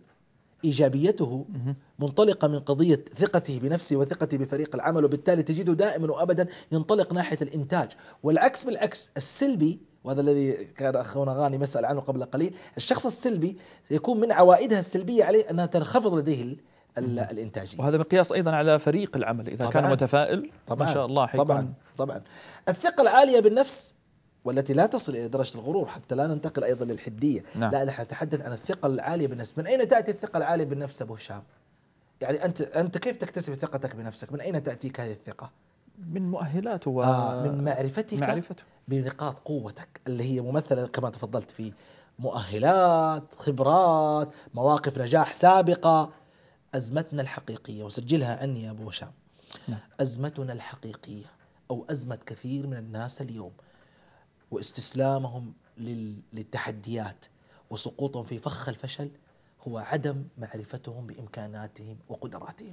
إيجابيته منطلقة من قضية ثقته بنفسه وثقته بفريق العمل، وبالتالي تجده دائما وأبدا ينطلق ناحية الإنتاج. والعكس بالعكس، السلبي، وهذا الذي كان أخونا غاني مسأل عنه قبل قليل، الشخص السلبي يكون من عوائدها السلبية عليه أنها تنخفض لديه الإنتاجية. وهذا مقياس أيضا على فريق العمل، إذا طبعاً. كان متفائل طبعاً. ما شاء الله حيكون. طبعا طبعا. الثقة العالية بالنفس، والتي لا تصل إلى درجة الغرور، حتى لا ننتقل أيضا للحدية. نعم. لا، نحن نتحدث عن الثقة العالية بالنفس. من أين تأتي الثقة العالية بالنفس أبو هشام؟ يعني أنت أنت كيف تكتسب ثقتك بنفسك؟ من أين تأتيك هذه الثقة؟ من مؤهلاته و... آه من معرفتك معرفته بنقاط قوتك اللي هي ممثلة كما تفضلت في مؤهلات، خبرات، مواقف نجاح سابقة. أزمتنا الحقيقية، وسجلها عني يا أبو هشام. نعم. أزمتنا الحقيقية أو أزمة كثير من الناس اليوم، واستسلامهم للتحديات وسقوطهم في فخ الفشل، هو عدم معرفتهم بإمكاناتهم وقدراتهم.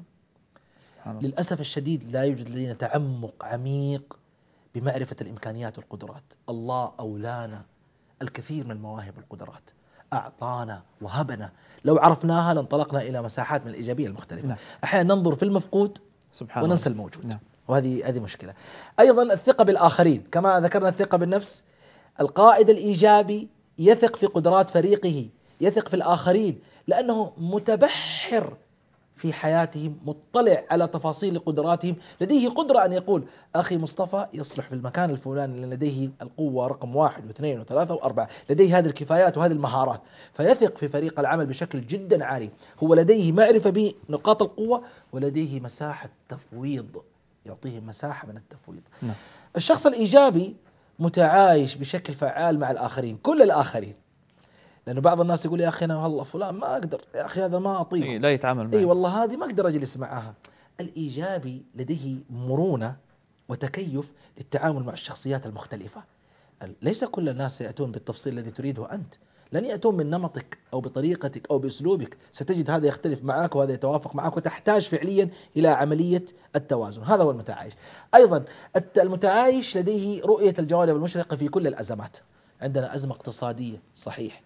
للأسف الشديد لا يوجد لدينا تعمق عميق بمعرفة الإمكانيات والقدرات. الله أولانا الكثير من المواهب والقدرات، أعطانا وهبنا، لو عرفناها لانطلقنا إلى مساحات من الإيجابية المختلفة. نعم. أحيانا ننظر في المفقود سبحان وننسى الله. الموجود. نعم. وهذه هذه مشكلة. أيضا الثقة بالآخرين، كما ذكرنا الثقة بالنفس. القائد الإيجابي يثق في قدرات فريقه، يثق في الآخرين، لأنه متبحر في حياتهم، مطلع على تفاصيل قدراتهم، لديه قدرة أن يقول أخي مصطفى يصلح في المكان الفلاني لأن لديه القوة رقم واحد واثنين وثلاثة وأربعة، لديه هذه الكفايات وهذه المهارات، فيثق في فريق العمل بشكل جدا عالي. هو لديه معرفة بنقاط القوة ولديه مساحة تفويض، يعطيه مساحة من التفويض. نعم. الشخص الإيجابي متعايش بشكل فعال مع الآخرين، كل الآخرين، لأنه بعض الناس يقول يا أخي أنا والله فلان ما أقدر، يا أخي هذا ما أطيق، إيه لا يتعامل معه، إيه والله هذه ما أقدر أجلس معها. الإيجابي لديه مرونة وتكيف للتعامل مع الشخصيات المختلفة. ليس كل الناس يأتون بالتفصيل الذي تريده أنت، لن يأتون من نمطك أو بطريقتك أو بأسلوبك، ستجد هذا يختلف معك وهذا يتوافق معك، وتحتاج فعليا إلى عملية التوازن. هذا هو المتعايش. أيضا المتعايش لديه رؤية الجوانب المشرقة في كل الأزمات. عندنا أزمة اقتصادية صحيح،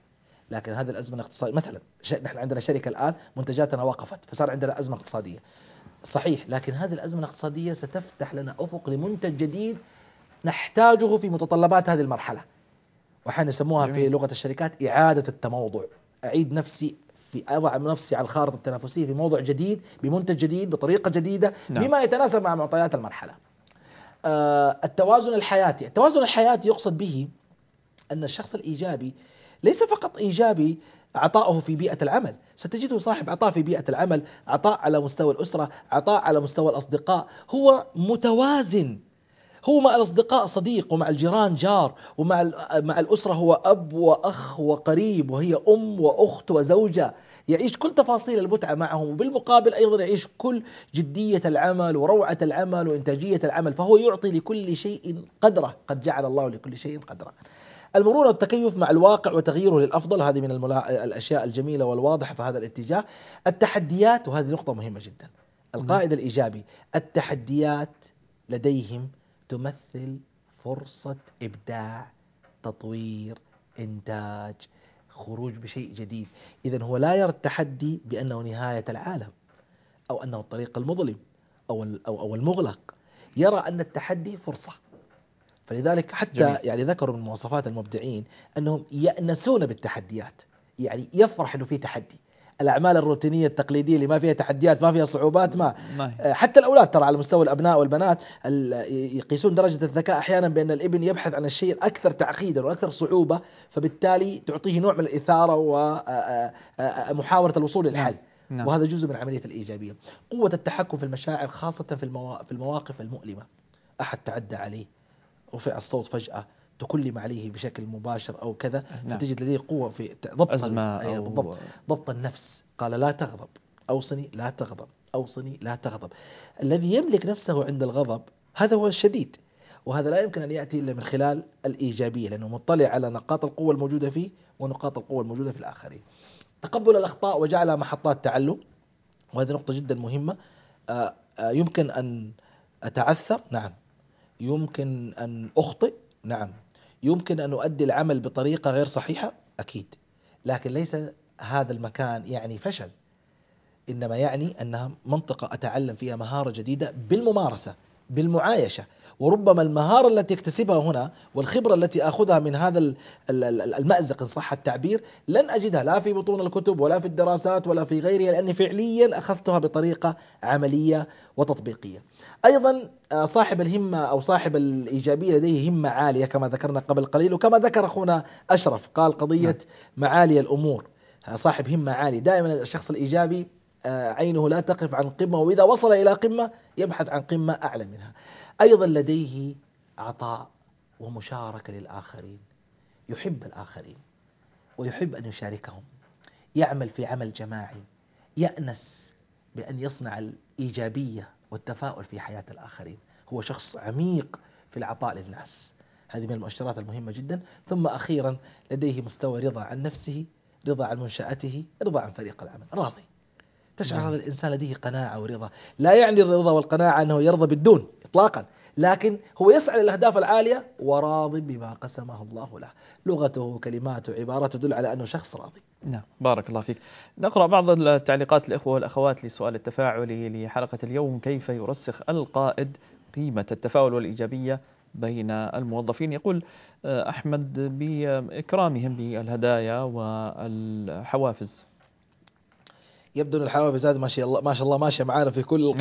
لكن هذه الأزمة الاقتصادية مثلا نحن عندنا شركة الآن منتجاتنا وقفت فصار عندنا أزمة اقتصادية صحيح، لكن هذه الأزمة الاقتصادية ستفتح لنا أفق لمنتج جديد نحتاجه في متطلبات هذه المرحلة، وحين يسموها في لغة الشركات إعادة التموضع. أعيد نفسي في أضع نفسي على الخارطة التنافسية في موضوع جديد بمنتج جديد بطريقة جديدة نعم. بما يتناسب مع معطيات المرحلة. آه التوازن الحياتي، التوازن الحياتي يقصد به أن الشخص الإيجابي ليس فقط إيجابي عطاؤه في بيئة العمل، ستجده صاحب عطاء في بيئة العمل، عطاء على مستوى الأسرة، عطاء على مستوى الأصدقاء، هو متوازن، هو مع الأصدقاء صديق، ومع الجيران جار، ومع مع الأسرة هو أب وأخ وقريب، وهي أم وأخت وزوجة، يعيش كل تفاصيل المتعة معهم، وبالمقابل أيضا يعيش كل جدية العمل وروعة العمل وإنتاجية العمل، فهو يعطي لكل شيء قدره، قد جعل الله لكل شيء قدره. المرونة والتكيف مع الواقع وتغييره للأفضل، هذه من الملا... الأشياء الجميلة والواضحة في هذا الاتجاه. التحديات، وهذه نقطة مهمة جدا، القائد الإيجابي التحديات لديهم تمثل فرصة إبداع، تطوير، إنتاج، خروج بشيء جديد. إذن هو لا يرى التحدي بأنه نهاية العالم أو أنه الطريق المظلم أو أو أو المغلق، يرى أن التحدي فرصة. فلذلك حتى جميل. يعني ذكروا من مواصفات المبدعين أنهم يأنسون بالتحديات، يعني يفرح أنه في تحدي. الأعمال الروتينية التقليدية اللي ما فيها تحديات ما فيها صعوبات ما, ما حتى الأولاد ترى على مستوى الأبناء والبنات يقيسون درجة الذكاء أحيانا بأن الابن يبحث عن الشيء الأكثر تعقيدا وأكثر صعوبة، فبالتالي تعطيه نوع من الإثارة ومحاولة الوصول للحل. نعم. وهذا جزء من عملية الإيجابية. قوة التحكم في المشاعر خاصة في المواقف المؤلمة، أحد تعدى عليه رفع الصوت فجأة، تكلم عليه بشكل مباشر أو كذا، نعم. فتجد لديه قوة في ضبط أزمة بالضبط ضبط النفس. قال لا تغضب، أوصني لا تغضب، أوصني لا تغضب. الذي يملك نفسه عند الغضب هذا هو الشديد، وهذا لا يمكن أن يأتي إلا من خلال الإيجابية، لأنه مطلع على نقاط القوة الموجودة فيه ونقاط القوة الموجودة في الآخرين. تقبل الأخطاء وجعلها محطات تعلم، وهذه نقطة جدا مهمة. يمكن أن أتعثر، نعم. يمكن أن أخطئ، نعم. يمكن أن أؤدي العمل بطريقة غير صحيحة، أكيد، لكن ليس هذا المكان يعني فشل، إنما يعني أنها منطقة أتعلم فيها مهارة جديدة بالممارسة بالمعايشة. وربما المهارة التي اكتسبها هنا والخبرة التي أخذها من هذا المأزق إن صح التعبير لن أجدها لا في بطون الكتب ولا في الدراسات ولا في غيرها، لأني فعليا أخذتها بطريقة عملية وتطبيقية. أيضا صاحب الهمة أو صاحب الإيجابية لديه همة عالية كما ذكرنا قبل قليل، وكما ذكر أخونا أشرف قال قضية معالي الأمور. صاحب همة عالية، دائما الشخص الإيجابي عينه لا تقف عن قمة، وإذا وصل إلى قمة يبحث عن قمة أعلى منها. أيضا لديه عطاء ومشاركة للآخرين، يحب الآخرين ويحب أن يشاركهم، يعمل في عمل جماعي، يأنس بأن يصنع الإيجابية والتفاؤل في حياة الآخرين. هو شخص عميق في العطاء للناس، هذه من المؤشرات المهمة جدا. ثم أخيرا لديه مستوى رضا عن نفسه، رضا عن منشأته، رضا عن فريق العمل، راضي. تشعر هذا الإنسان لديه قناعة ورضا. لا يعني الرضا والقناعة أنه يرضى بالدون إطلاقا، لكن هو يسعى للأهداف العالية وراض بما قسمه الله له. لغته كلماته عبارته تدل على أنه شخص راضي. نعم، بارك الله فيك. نقرأ بعض التعليقات الإخوة والأخوات لسؤال التفاعلي لحلقة اليوم: كيف يرسخ القائد قيمة التفاؤل والإيجابية بين الموظفين؟ يقول أحمد: بإكرامهم بالهدايا والحوافز. يبدو أن الحوافز هذه ما شاء الله ما شاء الله ماشية معانا في كل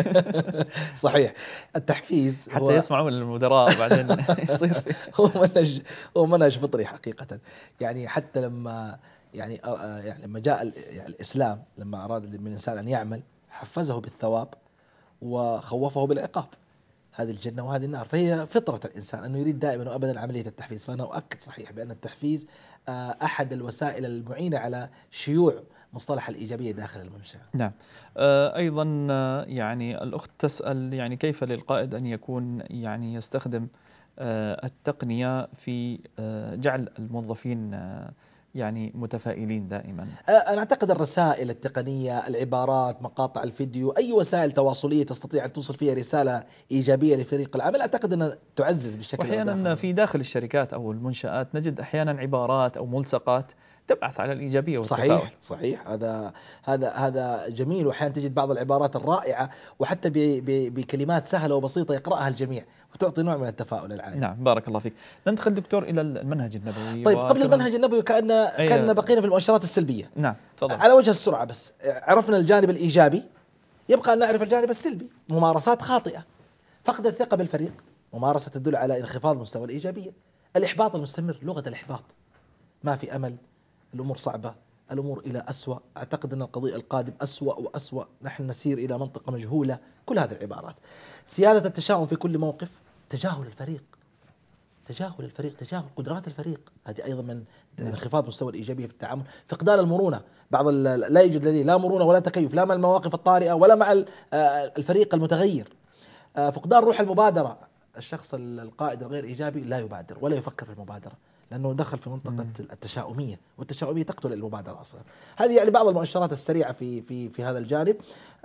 صحيح. التحفيز حتى يسمعون المدراء بعدين يصير هو منهج هو منهج فطري حقيقة. يعني حتى لما يعني يعني لما جاء يعني الإسلام لما أراد من الإنسان أن يعمل حفزه بالثواب وخوفه بالعقاب، هذه الجنة وهذه النار. فهي فطرة الإنسان أنه يريد دائما وأبدا عملية التحفيز. فأنا أؤكد صحيح بأن التحفيز أحد الوسائل المعينة على شيوع مصطلح الإيجابية داخل المنشأة. نعم. أيضا يعني الأخت تسأل: يعني كيف للقائد أن يكون يعني يستخدم التقنية في جعل الموظفين يعني متفائلين دائما؟ أنا أعتقد الرسائل التقنية، العبارات، مقاطع الفيديو، أي وسائل تواصلية تستطيع أن توصل فيها رسالة إيجابية لفريق العمل، أعتقد أنها تعزز بالشكل. أحيانا في داخل الشركات أو المنشآت نجد أحيانا عبارات أو ملصقات تبعث على الإيجابية والتفاؤل. صحيح صحيح، هذا هذا هذا جميل. وأحيانا تجد بعض العبارات الرائعة وحتى بكلمات سهلة وبسيطة يقرأها الجميع وتعطي نوع من التفاؤل العالي. نعم بارك الله فيك. ندخل دكتور إلى المنهج النبوي. طيب قبل المنهج النبوي كأن أيه. كأننا بقينا في المؤشرات السلبية. نعم تفضل. على وجه السرعة بس عرفنا الجانب الإيجابي، يبقى أن نعرف الجانب السلبي. ممارسات خاطئة، فقد الثقة بالفريق، ممارسة تدل على انخفاض مستوى الإيجابية، الإحباط المستمر، لغة الإحباط، ما في أمل، الأمور صعبة، الأمور إلى أسوأ، أعتقد أن القضية القادم أسوأ وأسوأ، نحن نسير إلى منطقة مجهولة، كل هذه العبارات. سيادة التشاؤم في كل موقف، تجاهل الفريق، تجاهل الفريق، تجاهل قدرات الفريق، هذه أيضا من انخفاض مستوى الإيجابية في التعامل. فقدان المرونة، بعض لا يوجد لديه لا مرونة ولا تكيف، لا مع المواقف الطارئة ولا مع الفريق المتغير. فقدان روح المبادرة، الشخص القائد الغير إيجابي لا يبادر ولا يفكر في المبادرة، لأنه دخل في منطقة مم. التشاؤمية، والتشاؤمية تقتل المبادرة أصلا. هذه يعني بعض المؤشرات السريعة في في في هذا الجانب.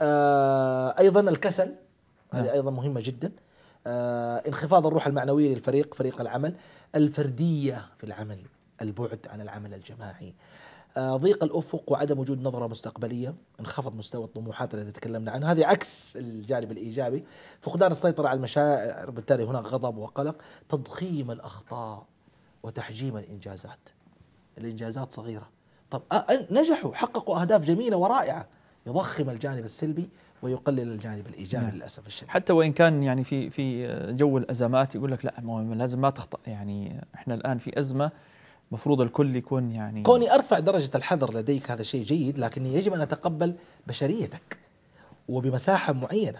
آه أيضا الكسل، هذه أيضا مهمة جدا. آه انخفاض الروح المعنوية للفريق، فريق العمل. الفردية في العمل، البعد عن العمل الجماعي. آه ضيق الأفق وعدم وجود نظرة مستقبلية، انخفض مستوى الطموحات التي تكلمنا عنها، هذه عكس الجانب الإيجابي. فقدان السيطرة على المشاعر، بالتالي هناك غضب وقلق. تضخيم الأخطاء وتحجيم الإنجازات، الإنجازات صغيرة. طب نجحوا، حققوا أهداف جميلة ورائعة، يضخم الجانب السلبي ويقلل الجانب الإيجابي. نعم. للأسف الشديد. حتى وإن كان يعني في في جو الأزمات يقول لك لا لازم ما تخطأ، يعني إحنا الآن في أزمة مفروض الكل يكون يعني. كوني أرفع درجة الحذر لديك هذا شيء جيد، لكن يجب أن أتقبل بشريتك وبمساحة معينة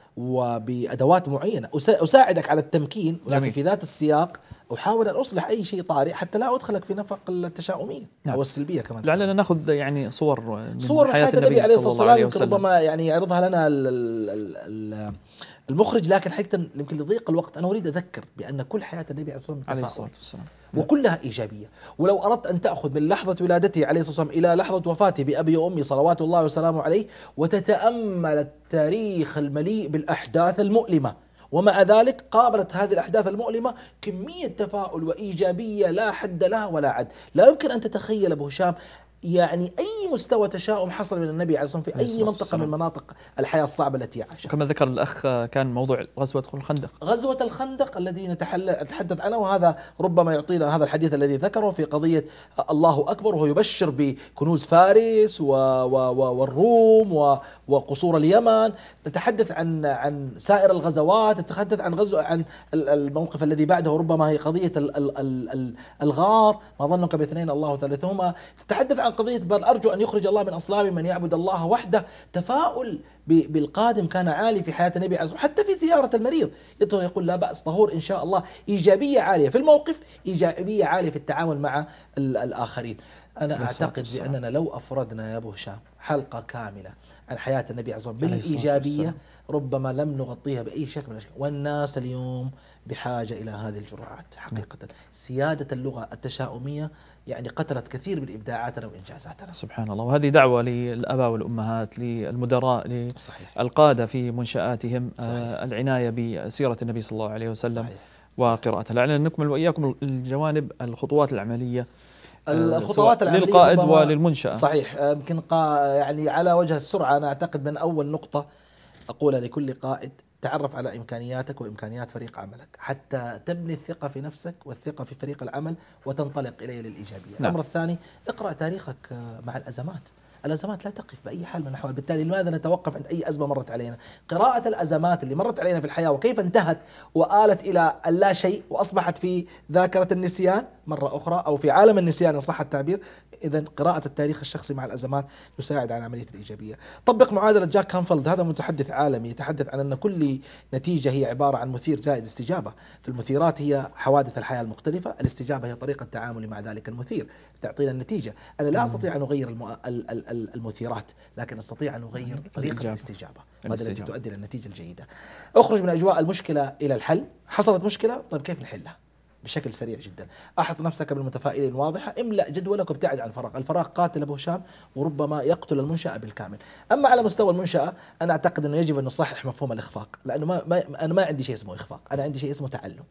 وبأدوات معينة أساعدك على التمكين، ولكن في ذات السياق أحاول أن أصلح أي شيء طارئ حتى لا أدخلك في نفق التشاؤمية. نعم. أو السلبية كمان. لعلنا نأخذ يعني صور من صور حياة النبي, النبي عليه الصلاة والسلام، ربما يعني يعرضها لنا ال ال ال المخرج، لكن حقيقة يمكن لضيق الوقت أنا أريد أذكر بأن كل حياة النبي عليه الصلاة والسلام وكلها إيجابية. ولو أردت أن تأخذ من لحظة ولادته عليه الصلاة والسلام إلى لحظة وفاته بأبي وأمي صلوات الله وسلامه عليه، وتتأمل التاريخ المليء بالأحداث المؤلمة، ومع ذلك قابلت هذه الأحداث المؤلمة كمية تفاؤل وإيجابية لا حد لها ولا عد. لا يمكن أن تتخيل أبو هشام يعني أي مستوى تشاؤم حصل من النبي عليه الصلاة والسلام في أي منطقة من مناطق الحياة الصعبة التي عاشها. كما ذكر الأخ كان موضوع غزوة الخندق، غزوة الخندق الذي نتحدث عنه، وهذا ربما يعطينا هذا الحديث الذي ذكره في قضية الله أكبر، وهو يبشر بكنوز فارس و و و والروم وقصور اليمن. نتحدث عن عن سائر الغزوات، نتحدث عن غزو عن الموقف الذي بعده، ربما هي قضية ال ال ال الغار، ما ظنك باثنين الله ثالثهما. تتحدث عن قضية بل أرجو أن يخرج الله من أصلاب من يعبد الله وحده. تفاؤل بالقادم كان عالي في حياة النبي عليه الصلاة والسلام، حتى في زيارة المريض يدخل يقول لا بأس طهور إن شاء الله. إيجابية عالية في الموقف، إيجابية عالية في التعامل مع الآخرين. أنا أعتقد بأننا لو أفردنا يا أبو هشام حلقة كاملة عن حياة النبي عليه الصلاة والسلام بالإيجابية ربما لم نغطيها بأي شكل من الأشكال. والناس اليوم بحاجة إلى هذه الجرعات حقيقة. سيادة اللغة التشاؤمية يعني قتلت كثير من إبداعاتنا وإنجازاتنا. سبحان الله. وهذه دعوة للآباء والأمهات، للمدراء، للقادة في منشآتهم، آه العناية بسيرة النبي صلى الله عليه وسلم. صحيح. وقراءتها. لعلنا نكمل وإياكم الجوانب الخطوات العملية، الخطوات العملية للقائد وللمنشأة. صحيح. يمكن يعني على وجه السرعة أنا أعتقد من أول نقطة أقولها لكل قائد: تعرف على إمكانياتك وإمكانيات فريق عملك حتى تبني الثقة في نفسك والثقة في فريق العمل وتنطلق إليه للإيجابية. نعم. الأمر الثاني: اقرأ تاريخك مع الأزمات. الأزمات لا تقف بأي حال من الأحوال، بالتالي لماذا نتوقف عند أي أزمة مرت علينا؟ قراءة الأزمات اللي مرت علينا في الحياة وكيف انتهت وآلت إلى اللا شيء وأصبحت في ذاكرة النسيان مرة أخرى، أو في عالم النسيان إن صح التعبير. إذن قراءة التاريخ الشخصي مع الأزمات يساعد على عملية الإيجابية. طبق معادلة جاك كانفيلد، هذا متحدث عالمي يتحدث عن أن كل نتيجة هي عبارة عن مثير زائد استجابة. فالمثيرات هي حوادث الحياة المختلفة، الاستجابة هي طريقة تعاملي مع ذلك المثير تعطينا النتيجة. أنا لا أستطيع أن أغير المو... المثيرات، لكن أستطيع أن أغير طريقة الاستجابة، وهذا التي تؤدي إلى النتيجة الجيدة. أخرج من أجواء المشكلة إلى الحل. حصلت مشكلة، طيب كيف نحلها؟ بشكل سريع جدا. أحط نفسك بالمتفائلين واضحة، املأ جدولك وابتعد عن الفراغ. الفراغ قاتل أبو هشام وربما يقتل المنشأة بالكامل. أما على مستوى المنشأة أنا أعتقد أنه يجب أن نصحح مفهوم الإخفاق، لأنه ما, ما أنا ما عندي شيء اسمه إخفاق، أنا عندي شيء اسمه تعلم.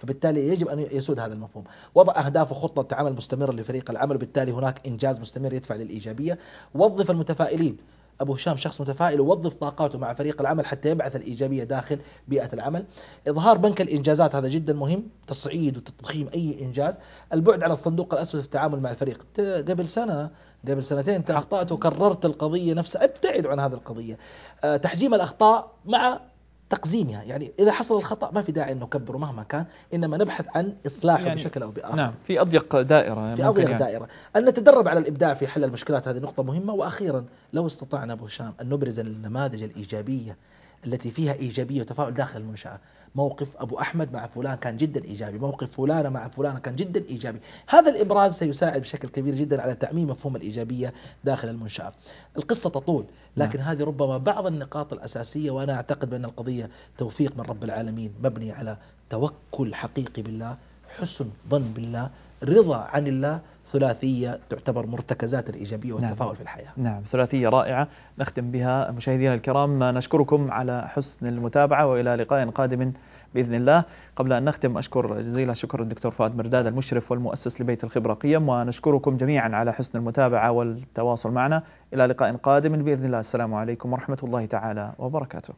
فبالتالي يجب أن يسود هذا المفهوم. وضع أهداف وخطة عمل مستمرة لفريق العمل، وبالتالي هناك إنجاز مستمر يدفع للإيجابية. وظف المتفائلين. أبو هشام شخص متفائل ووظف طاقاته مع فريق العمل حتى يبعث الإيجابية داخل بيئة العمل. إظهار بنك الإنجازات، هذا جدا مهم، تصعيد وتضخيم أي إنجاز. البعد عن الصندوق الأسود في التعامل مع الفريق. قبل سنة قبل سنتين أنت أخطأت وكررت القضية نفسها، ابتعد عن هذه القضية. أه تحجيم الأخطاء مع تقزيمها، يعني إذا حصل الخطأ ما في داعي أن نكبره مهما كان، إنما نبحث عن إصلاحه يعني بشكل أو بآخر. نعم، في أضيق دائرة، في أضيق يعني. دائرة. أن نتدرب على الإبداع في حل المشكلات، هذه نقطة مهمة. وأخيرا لو استطعنا أبو هشام أن نبرز النماذج الإيجابية التي فيها إيجابية وتفاؤل داخل المنشأة. موقف أبو أحمد مع فلان كان جدا إيجابي، موقف فلانة مع فلانة كان جدا إيجابي. هذا الإبراز سيساعد بشكل كبير جدا على تعميم مفهوم الإيجابية داخل المنشأة. القصة تطول، لكن نعم. هذه ربما بعض النقاط الأساسية، وأنا أعتقد بأن القضية توفيق من رب العالمين مبني على توكل حقيقي بالله، حسن ظن بالله، رضا عن الله، ثلاثية تعتبر مرتكزات الإيجابية والتفاؤل نعم. في الحياة. نعم، ثلاثية رائعة نختم بها. مشاهدينا الكرام، نشكركم على حسن المتابعة، وإلى لقاء قادم بإذن الله. قبل أن نختم أشكر جزيل الشكر الدكتور فؤاد مرداد المشرف والمؤسس لبيت الخبرة قيم، ونشكركم جميعا على حسن المتابعة والتواصل معنا. إلى لقاء قادم بإذن الله. السلام عليكم ورحمة الله تعالى وبركاته.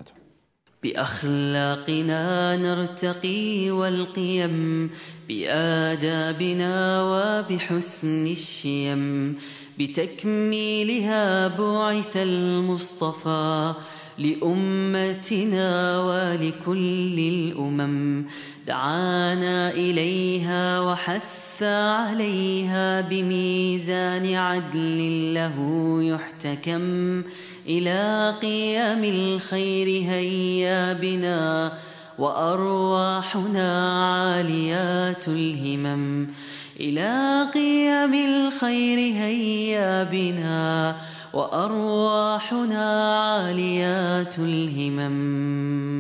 بأخلاقنا نرتقي والقيم، بآدابنا وبحسن الشيم، بتكميلها بعث المصطفى لأمتنا ولكل الأمم. دعانا إليها وحث عليها بميزان عدل له يحتكم. إلى قيام الخير هيا بنا وأرواحنا عاليات الهمم. إلى قيام الخير هيا بنا وأرواحنا عاليات الهمم.